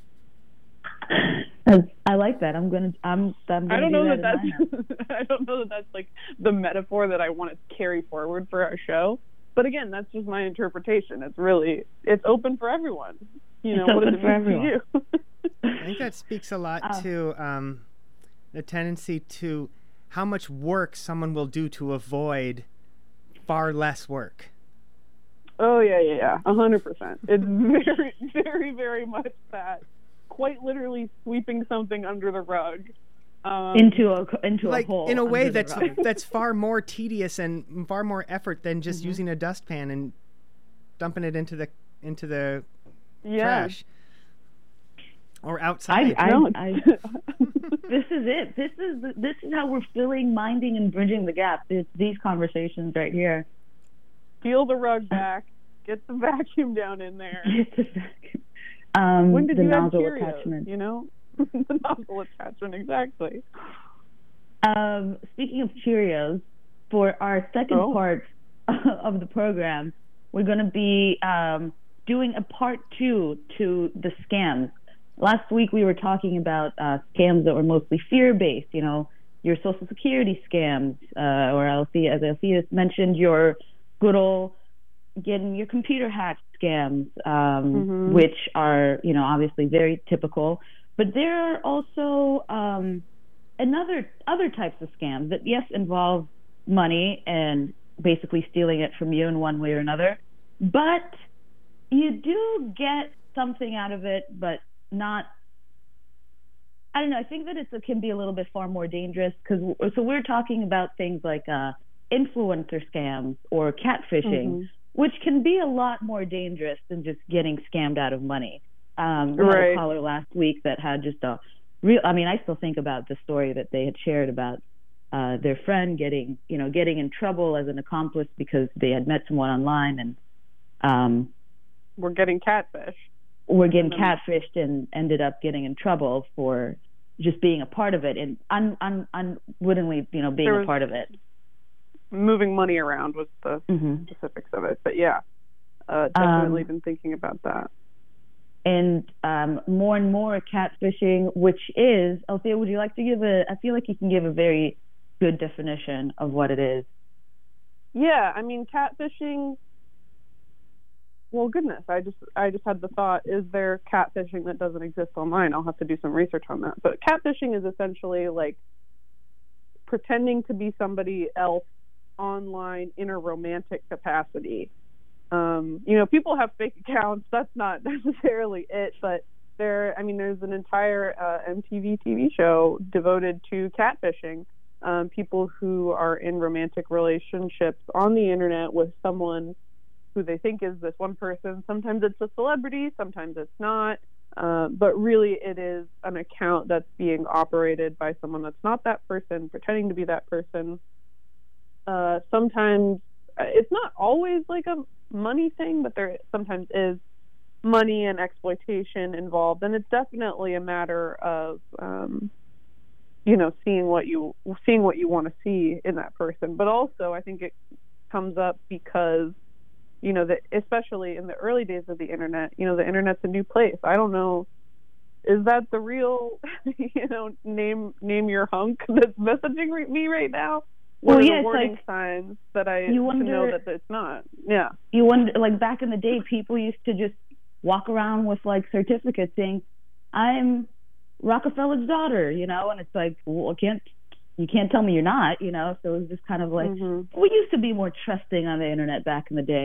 I like that. I'm gonna. I'm. I'm gonna I don't do know that that that's. I don't know that that's like the metaphor that I want to carry forward for our show. But again, that's just my interpretation. It's really. It's open for everyone. You know, it's what open does it for mean everyone. to you? I think that speaks a lot uh, to um, the tendency to how much work someone will do to avoid far less work. Oh yeah, yeah, yeah, a hundred percent. It's very, very, very much that. Quite literally sweeping something under the rug um, into a into like, a hole in a way that's rug. that's far more tedious and far more effort than just mm-hmm. using a dustpan and dumping it into the into the yeah. trash or outside. I, I, I, this is it. This is this is how we're filling, minding, and bridging the gap. It's these conversations right here. Peel the rug back. Get the vacuum down in there. Get the vacuum. Um, when did the you nozzle have Cheerios, attachment? You know, the nozzle attachment, exactly. Um, speaking of Cheerios, for our second oh. part of the program, we're going to be um, doing a part two to the scams. Last week we were talking about uh, scams that were mostly fear-based. You know, your Social Security scams, uh, or Althea, as Althea mentioned, your good old getting your computer hacked scams, um, mm-hmm. which are, you know, obviously very typical. But there are also um, another other types of scams that, yes, involve money and basically stealing it from you in one way or another. But you do get something out of it, but not. I don't know. I think that it's, it can be a little bit far more dangerous because so we're talking about things like uh, influencer scams or catfishing. Mm-hmm. Which can be a lot more dangerous than just getting scammed out of money. Um, we right. had a caller last week that had just a real. I mean, I still think about the story that they had shared about uh, their friend getting, you know, getting in trouble as an accomplice because they had met someone online and um, were getting catfished. Were getting mm-hmm. catfished and ended up getting in trouble for just being a part of it and un, un, unwittingly, you know, being was- a part of it. Moving money around was the mm-hmm. specifics of it, but yeah, uh, definitely um, been thinking about that. And um, more and more catfishing, which is, Althea, would you like to give a? I feel like you can give a very good definition of what it is. Yeah, I mean, catfishing. Well, goodness, I just I just had the thought: is there catfishing that doesn't exist online? I'll have to do some research on that. But catfishing is essentially like pretending to be somebody else online in a romantic capacity. Um, you know, people have fake accounts. That's not necessarily it, but there, I mean, there's an entire uh, M T V T V show devoted to catfishing. Um, people who are in romantic relationships on the internet with someone who they think is this one person. Sometimes it's a celebrity, sometimes it's not. Uh, but really, it is an account that's being operated by someone that's not that person, pretending to be that person. Uh, sometimes it's not always like a money thing, but there sometimes is money and exploitation involved, and it's definitely a matter of um, you know seeing what you seeing what you want to see in that person. But also, I think it comes up because you know that especially in the early days of the internet, you know the internet's a new place. I don't know. Is that the real, you know, name name your hunk that's messaging me right now? What well, are yeah, the warning like, signs that I you wonder, to know that it's not? Yeah. You wonder, like back in the day, people used to just walk around with like certificates saying, "I'm Rockefeller's daughter," you know, and it's like, well, can't you can't tell me you're not, you know? So it was just kind of like mm-hmm. we used to be more trusting on the internet back in the day.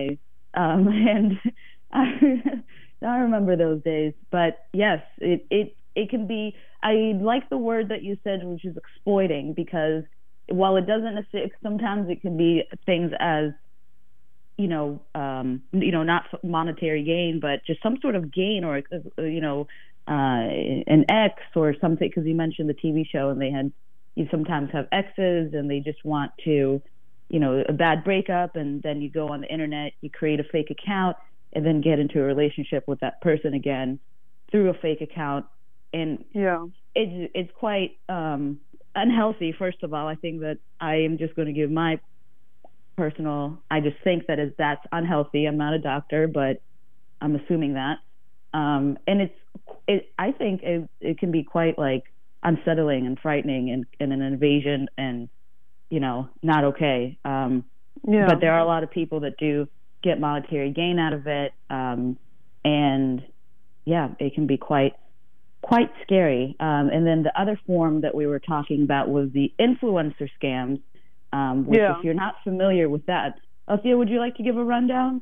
Um, and I, I remember those days. But yes, it, it, it can be, I like the word that you said, which is exploiting, because while it doesn't necessarily, sometimes it can be things as, you know, um, you know, not monetary gain, but just some sort of gain, or, you know, uh, an ex or something, because you mentioned the T V show, and they had, you sometimes have exes and they just want to, you know, a bad breakup, and then you go on the internet, you create a fake account, and then get into a relationship with that person again through a fake account. And yeah, it's, it's quite um, unhealthy. First of all, I think that I am just going to give my personal, I just think that is, that's unhealthy. I'm not a doctor, but I'm assuming that. Um, and it's, it, I think it, it can be quite like unsettling and frightening, and, and an invasion, and, you know, not okay. Um, yeah. But there are a lot of people that do get monetary gain out of it. Um, and yeah, it can be quite, quite scary. Um, and then the other form that we were talking about was the influencer scams. Um, which, yeah. if you're not familiar with that, Althea, would you like to give a rundown?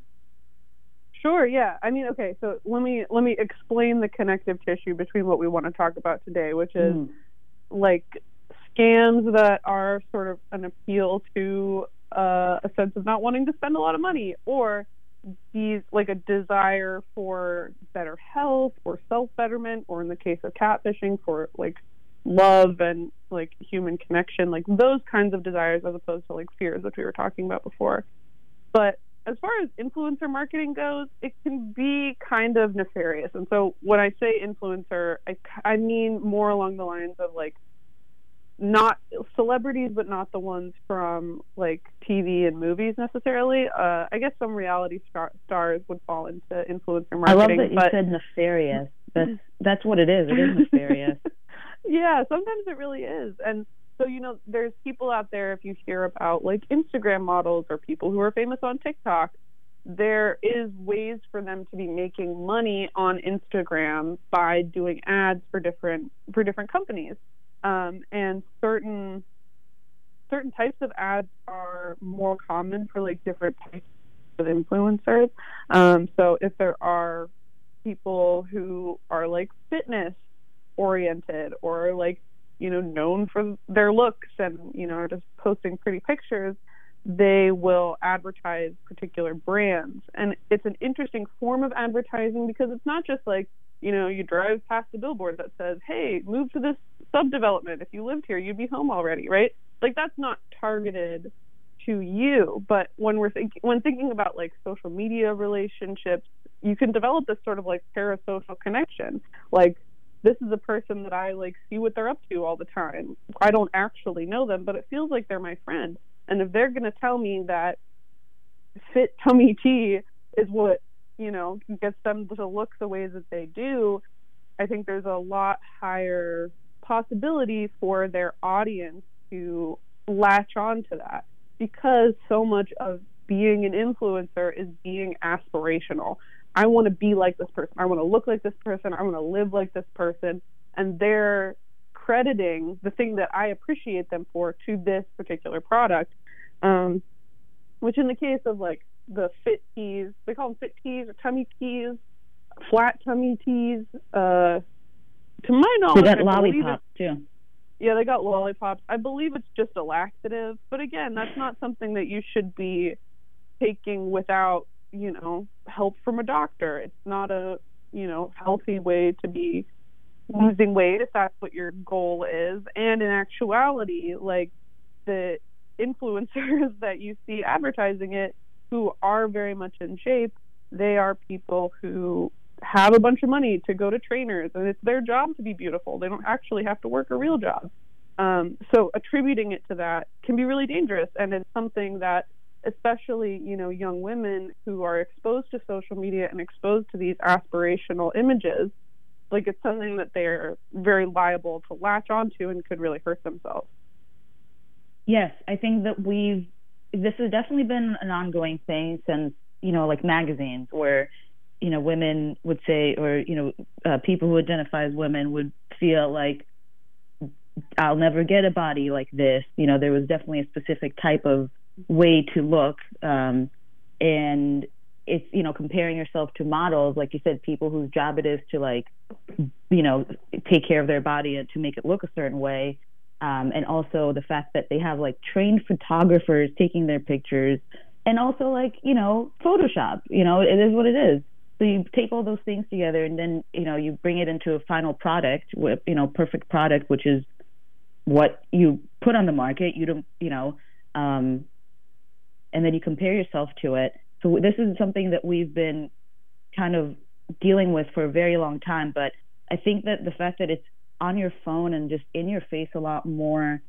Sure. Yeah. I mean, okay. So let me let me explain the connective tissue between what we want to talk about today, which is mm. like scams that are sort of an appeal to uh, a sense of not wanting to spend a lot of money, or these like a desire for better health or self betterment, or in the case of catfishing, for like love and like human connection, like those kinds of desires, as opposed to like fears, which we were talking about before. But as far as influencer marketing goes, it can be kind of nefarious. And so when I say influencer, I, I mean more along the lines of like not celebrities, but not the ones from like T V and movies necessarily. Uh, I guess some reality star- stars would fall into influencer marketing. I love that you but... said nefarious. That's, that's what it is. It is nefarious. Yeah, sometimes it really is. And so, you know, there's people out there, if you hear about like Instagram models or people who are famous on TikTok, there is ways for them to be making money on Instagram by doing ads for different for different companies. Um, and certain certain types of ads are more common for like different types of influencers. Um, so if there are people who are like fitness oriented, or like, you know, known for their looks and, you know, are just posting pretty pictures, they will advertise particular brands. And it's an interesting form of advertising, because it's not just like, you know, you drive past a billboard that says, hey, move to this subdevelopment. If you lived here, you'd be home already, right? Like, that's not targeted to you. But when we're think- when thinking about like social media relationships, you can develop this sort of like parasocial connection. Like, this is a person that I like see what they're up to all the time. I don't actually know them, but it feels like they're my friend. And if they're going to tell me that fit tummy tea is what, you know, gets them to look the way that they do, I think there's a lot higher possibility for their audience to latch on to that, because so much of being an influencer is being aspirational. I want to be like this person. I want to look like this person. I want to live like this person. And they're crediting the thing that I appreciate them for to this particular product, um, which in the case of like the fit teas, they call them fit teas or tummy teas, flat tummy teas. Uh, to my knowledge, they got I lollipops too. Yeah, they got lollipops. I believe it's just a laxative. But again, that's not something that you should be taking without, you know, help from a doctor. It's not a, you know, healthy way to be losing weight if that's what your goal is. And in actuality, like the influencers that you see advertising it, who are very much in shape, they are people who have a bunch of money to go to trainers, and it's their job to be beautiful. They don't actually have to work a real job. Um, so attributing it to that can be really dangerous, and it's something that especially, you know, young women who are exposed to social media and exposed to these aspirational images, like it's something that they're very liable to latch onto and could really hurt themselves. Yes, I think that we've, this has definitely been an ongoing thing since, you know, like magazines where, you know, women would say, or, you know, uh, people who identify as women would feel like, I'll never get a body like this. You know, there was definitely a specific type of way to look. Um, and it's, you know, comparing yourself to models, like you said, people whose job it is to, like, you know, take care of their body and to make it look a certain way. Um, and also the fact that they have, like, trained photographers taking their pictures, and also, like, you know, Photoshop, you know, it is what it is. So you take all those things together, and then, you know, you bring it into a final product, with, you know, perfect product, which is what you put on the market. You don't, you know, um, and then you compare yourself to it. So this is something that we've been kind of dealing with for a very long time. But I think that the fact that it's on your phone and just in your face a lot more,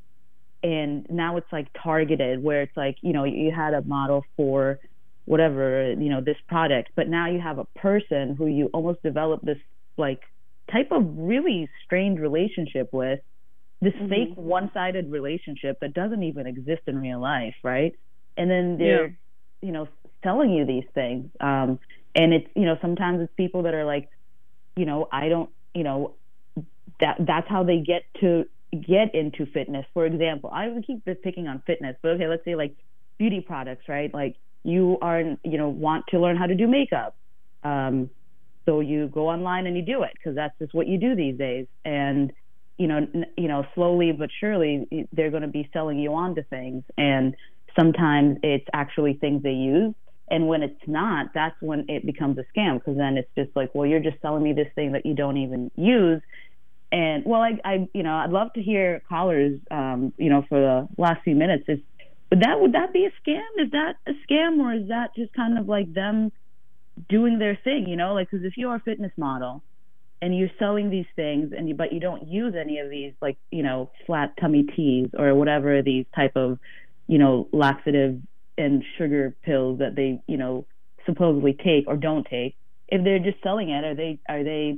and now it's like targeted, where it's like, you know, you had a model for whatever, you know, this product, but now you have a person who you almost develop this, like, type of really strained relationship with, this mm-hmm. fake one-sided relationship that doesn't even exist in real life, right? And then they're, yeah. you know, selling you these things. Um, and it's, you know, sometimes it's people that are like, you know, I don't, you know, that that's how they get to get into fitness. For example, I would keep picking on fitness, but okay, let's say like beauty products, right? Like you are, you know, want to learn how to do makeup. Um, so you go online and you do it because that's just what you do these days. And, you know, n- you know, slowly but surely they're going to be selling you on to things. And sometimes it's actually things they use. And when it's not, that's when it becomes a scam, because then it's just like, well, you're just selling me this thing that you don't even use. And well, I, I you know, I'd love to hear callers, um, you know, for the last few minutes. Is would that would that be a scam? Is that a scam, or is that just kind of like them doing their thing? You know, like, because if you're a fitness model and you're selling these things, and you, but you don't use any of these, like, you know, flat tummy teas or whatever these type of, you know, laxative and sugar pills that they, you know, supposedly take or don't take, if they're just selling it, are they are they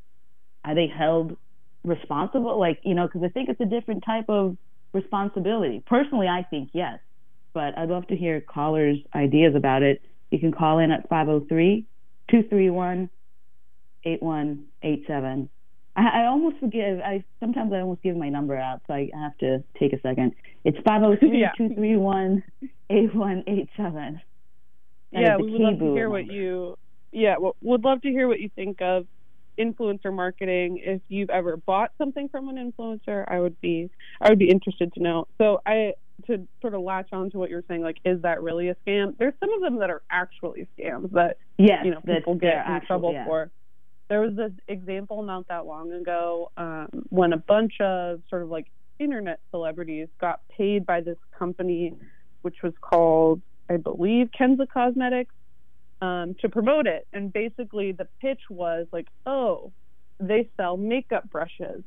are they held responsible? Like, you know, because I think it's a different type of responsibility. Personally, I think yes, but I'd love to hear callers' ideas about it. You can call in at five oh three, two three one, eight one eight seven. I, I almost forgive, I sometimes I almost give my number out, so I have to take a second. It's five oh three, two three one, eight one eight seven. Yeah, we would love to hear what you, yeah, well, would love to hear what you think of influencer marketing. If you've ever bought something from an influencer, I would be, I would be interested to know. So I, to sort of latch on to what you're saying, like, is that really a scam? There's some of them that are actually scams that, yes, you know, people get in actual, trouble yeah. for. There was this example not that long ago um, when a bunch of sort of like internet celebrities got paid by this company, which was called, I believe, Kenza Cosmetics, um, to promote it. And basically the pitch was like, oh, they sell makeup brushes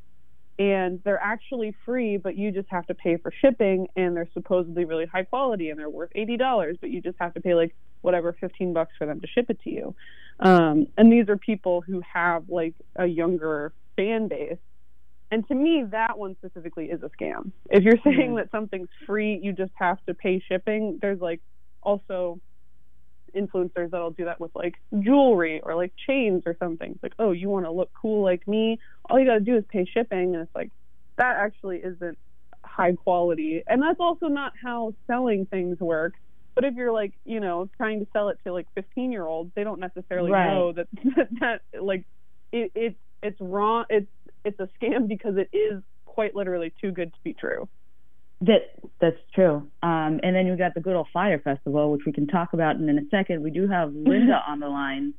and they're actually free, but you just have to pay for shipping, and they're supposedly really high quality and they're worth eighty dollars, but you just have to pay like whatever, fifteen bucks for them to ship it to you. Um, and these are people who have like a younger fan base. And to me, that one specifically is a scam. If you're saying mm-hmm. that something's free, you just have to pay shipping, there's like also influencers that'll do that with like jewelry or like chains or something. It's like, oh, you want to look cool like me? All you got to do is pay shipping. And it's like, that actually isn't high quality. And that's also not how selling things work. But if you're like, you know, trying to sell it to like fifteen year olds, they don't necessarily right. know that, that, that like it, it, it's wrong. It's, it's a scam because it is quite literally too good to be true. That that's true. Um, and then you got the good old Fire Festival, which we can talk about in a second. We do have Linda on the line.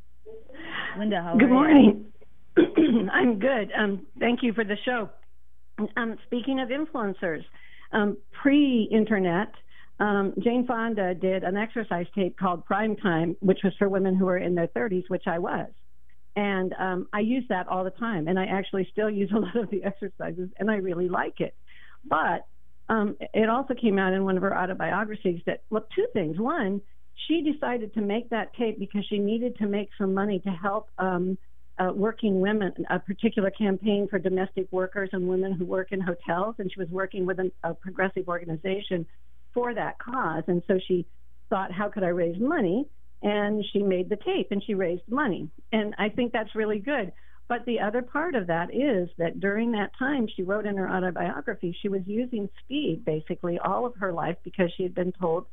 Linda, how good are morning. You? I'm good. Um, thank you for the show. Um, speaking of influencers, um, pre-internet, um, Jane Fonda did an exercise tape called Prime Time, which was for women who were in their thirties, which I was. And um, I use that all the time, and I actually still use a lot of the exercises, and I really like it. But um, it also came out in one of her autobiographies that, well, two things. One, she decided to make that tape because she needed to make some money to help um, uh, working women, a particular campaign for domestic workers and women who work in hotels, and she was working with an, a progressive organization for that cause. And so she thought, how could I raise money? And she made the tape and she raised money. And I think that's really good. But the other part of that is that during that time, she wrote in her autobiography, she was using speed basically all of her life because she had been told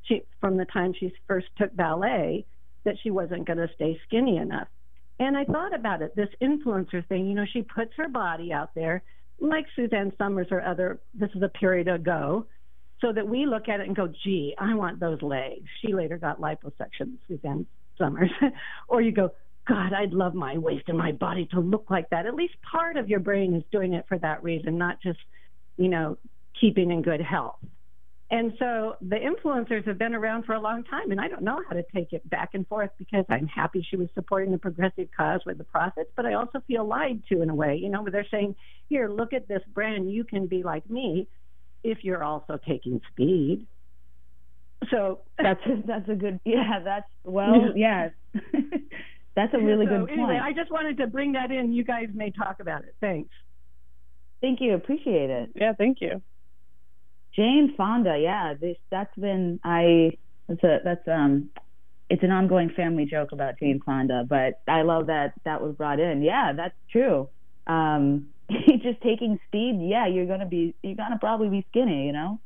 she from the time she first took ballet that she wasn't going to stay skinny enough. And I thought about it, this influencer thing, you know, she puts her body out there like Suzanne Summers or other, this is a period ago, so that we look at it and go, gee, I want those legs. She later got liposuction, Suzanne Summers. Or you go, God, I'd love my waist and my body to look like that. At least part of your brain is doing it for that reason, not just, you know, keeping in good health. And so the influencers have been around for a long time, and I don't know how to take it back and forth because I'm happy she was supporting the progressive cause with the profits, but I also feel lied to in a way, you know, where they're saying, here, look at this brand, you can be like me if you're also taking speed. So that's a, that's a good, yeah, that's, well, yeah, that's a really so good point. Anyway, I just wanted to bring that in. You guys may talk about it. Thanks. Thank you. Appreciate it. Yeah, thank you. Jane Fonda, yeah, this that's been I that's a that's um it's an ongoing family joke about Jane Fonda, but I love that that was brought in. Yeah, that's true. Um, just taking speed, yeah, you're gonna be you're gonna probably be skinny, you know.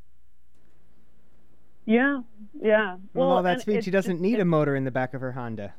Yeah, yeah. Well, well all that speed, she doesn't need it, a motor in the back of her Honda.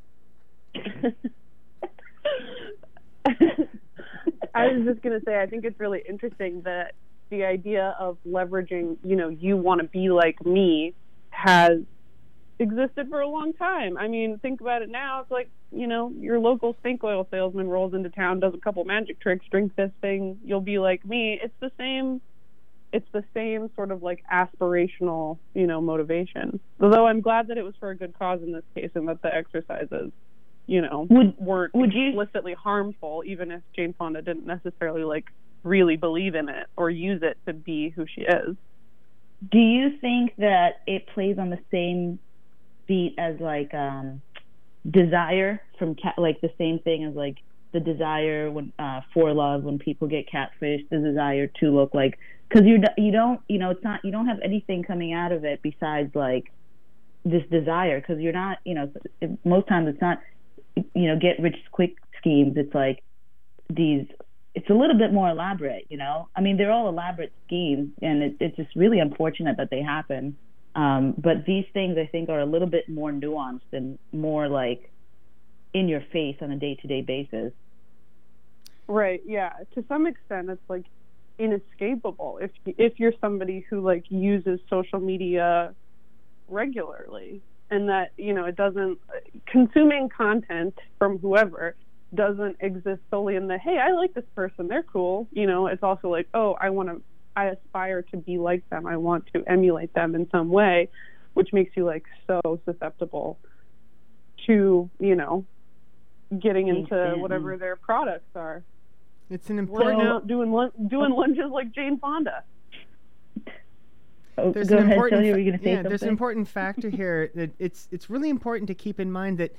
I was just gonna say, I think it's really interesting that the idea of leveraging, you know, you want to be like me has existed for a long time. I mean, think about it now. It's like, you know, your local stink oil salesman rolls into town, does a couple magic tricks, drink this thing, you'll be like me. It's the same, it's the same sort of like aspirational, you know, motivation. Although I'm glad that it was for a good cause in this case and that the exercises, you know, would, weren't would you... explicitly harmful, even if Jane Fonda didn't necessarily like really believe in it or use it to be who she is. Do you think that it plays on the same beat as like um, desire from cat, like the same thing as like the desire when uh, for love when people get catfished, the desire to look like, because you you don't you know it's not you don't have anything coming out of it besides like this desire, because you're not you know most times it's not you know get rich quick schemes. It's like these. It's a little bit more elaborate, you know. I mean, they're all elaborate schemes, and it, it's just really unfortunate that they happen. Um, but these things, I think, are a little bit more nuanced and more like in your face on a day-to-day basis. Right. Yeah. To some extent, it's like inescapable if if you're somebody who like uses social media regularly, and that you know it doesn't consuming content from whoever doesn't exist solely in the, hey, I like this person, they're cool. You know, it's also like, oh, I want to, I aspire to be like them. I want to emulate them in some way, which makes you like so susceptible to, you know, getting into whatever their products are. It's an important Running out doing doing lunges like Jane Fonda. Oh, there's go an ahead, important Celia, fa- were you gonna say yeah, something? There's an important factor here that it's it's really important to keep in mind that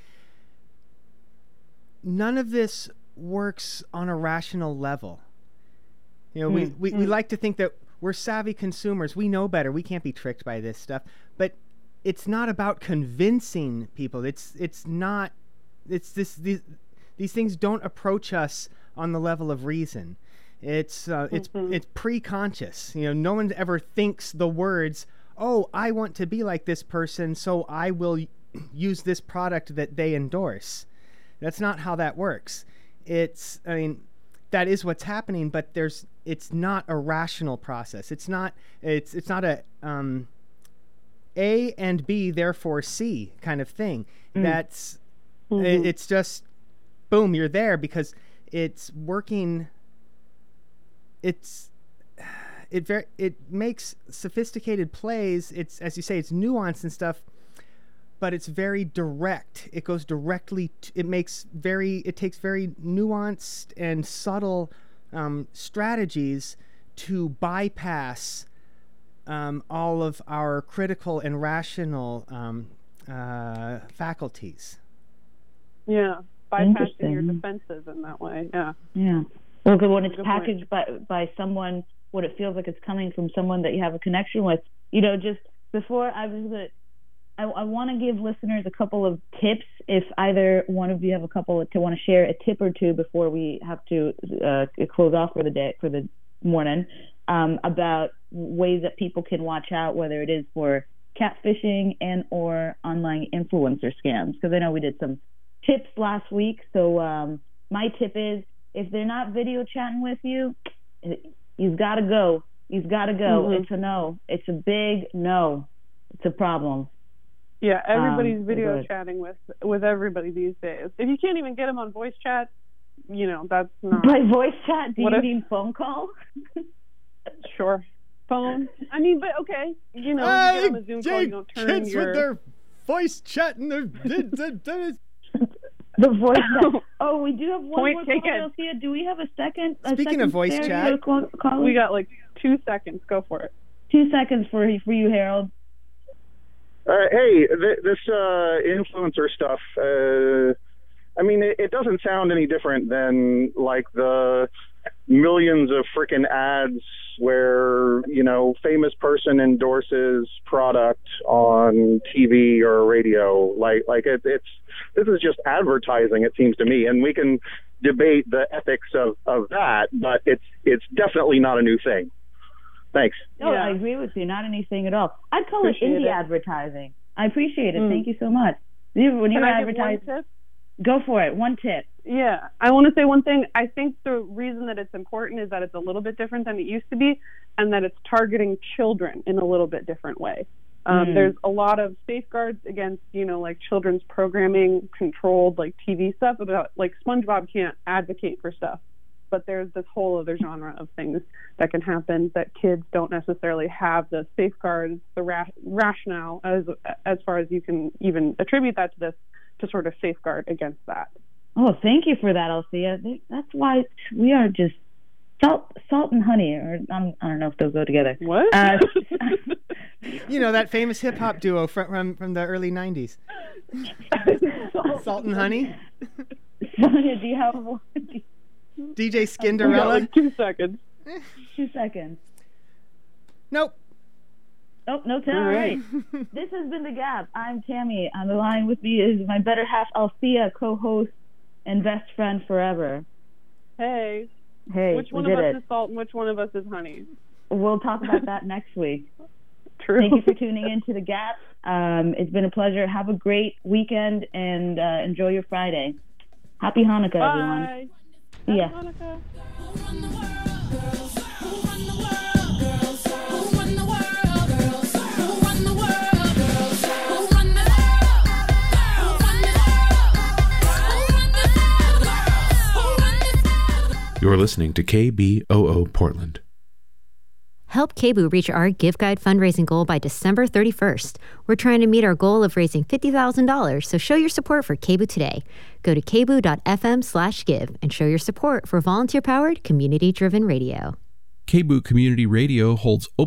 none of this works on a rational level. You know, mm. we, we, mm. we like to think that we're savvy consumers. We know better. We can't be tricked by this stuff. But it's not about convincing people. It's it's not. It's this. These, these things don't approach us on the level of reason. It's uh, it's mm-hmm. it's pre-conscious. You know, no one ever thinks the words, "Oh, I want to be like this person, so I will use this product that they endorse." That's not how that works. It's, I mean, that is what's happening, but there's, it's not a rational process. It's not, it's, it's not a um, A and B, therefore C kind of thing. Mm. That's, mm-hmm. it, it's just, boom, you're there because it's working. It's, it very, it makes sophisticated plays. It's, as you say, it's nuanced and stuff. But it's very direct. It goes directly. To, it makes very. It takes very nuanced and subtle um, strategies to bypass um, all of our critical and rational um, uh, faculties. Yeah, bypassing your defenses in that way. Yeah. Yeah. Well, when it's packaged by by someone, what it feels like it's coming from someone that you have a connection with. You know, just before I was gonna. I, I want to give listeners a couple of tips. If either one of you have a couple to want to share a tip or two before we have to uh, close off for the day, for the morning, um, about ways that people can watch out, whether it is for catfishing and or online influencer scams. Because I know we did some tips last week. So um, my tip is, if they're not video chatting with you, you've got to go. You've got to go. Mm-hmm. It's a no. It's a big no. It's a problem. Yeah, everybody's um, video chatting with with everybody these days. If you can't even get them on voice chat, you know, that's not... By voice chat, do what you if... mean phone call? Sure. Phone. I mean, but okay. You know, uh, you get on a Zoom call, you don't turn kids your... with their voice chat and their... The voice chat. Oh, we do have one Point more taken. call, Althea. Do we have a second? A Speaking second of voice chat, call, call we got like two seconds. Go for it. Two seconds for for you, Harold. Uh, hey, th- this uh, influencer stuff. Uh, I mean, it, it doesn't sound any different than like the millions of freaking ads where, you know, famous person endorses product on T V or radio. Like, like it, it's this is just advertising, it seems to me, and we can debate the ethics of, of that, but it's it's definitely not a new thing. Thanks. No, yeah. I agree with you. Not anything at all. I'd call appreciate it indie it. advertising. I appreciate it. Mm. Thank you so much. When you Can I give advertise, one tip? go for it. One tip. Yeah, I want to say one thing. I think the reason that it's important is that it's a little bit different than it used to be, and that it's targeting children in a little bit different way. Um, Mm. There's a lot of safeguards against, you know, like children's programming, controlled like T V stuff. About like SpongeBob can't advocate for stuff, but there's this whole other genre of things that can happen that kids don't necessarily have the safeguards, the ra- rationale as as far as you can even attribute that to this, to sort of safeguard against that. Oh, thank you for that, Althea. That's why we are just salt, salt and honey, or um, I don't know if they'll go together. What? Uh, you know, that famous hip hop duo from from, from the early nineties. salt, salt and honey. Sonia, do you have one? D J We got Skinderella. like two seconds. Two seconds. Nope. Oh, no time. All right. This has been The Gap. I'm Tammy. On the line with me is my better half, Althea, co-host and best friend forever. Hey. Hey, which one we of did us it. is salt and which one of us is honey? We'll talk about that next week. True. Thank you for tuning in to The Gap. Um, it's been a pleasure. Have a great weekend and uh, enjoy your Friday. Happy Hanukkah, Bye. everyone. Happy Yeah. Hanukkah. You're listening to K B O O Portland. Help K B O O reach our Give Guide fundraising goal by December thirty-first. We're trying to meet our goal of raising fifty thousand dollars, so show your support for K B O O today. Go to k b o dot f m slash give and show your support for volunteer-powered, community-driven radio. K B O O Community Radio holds open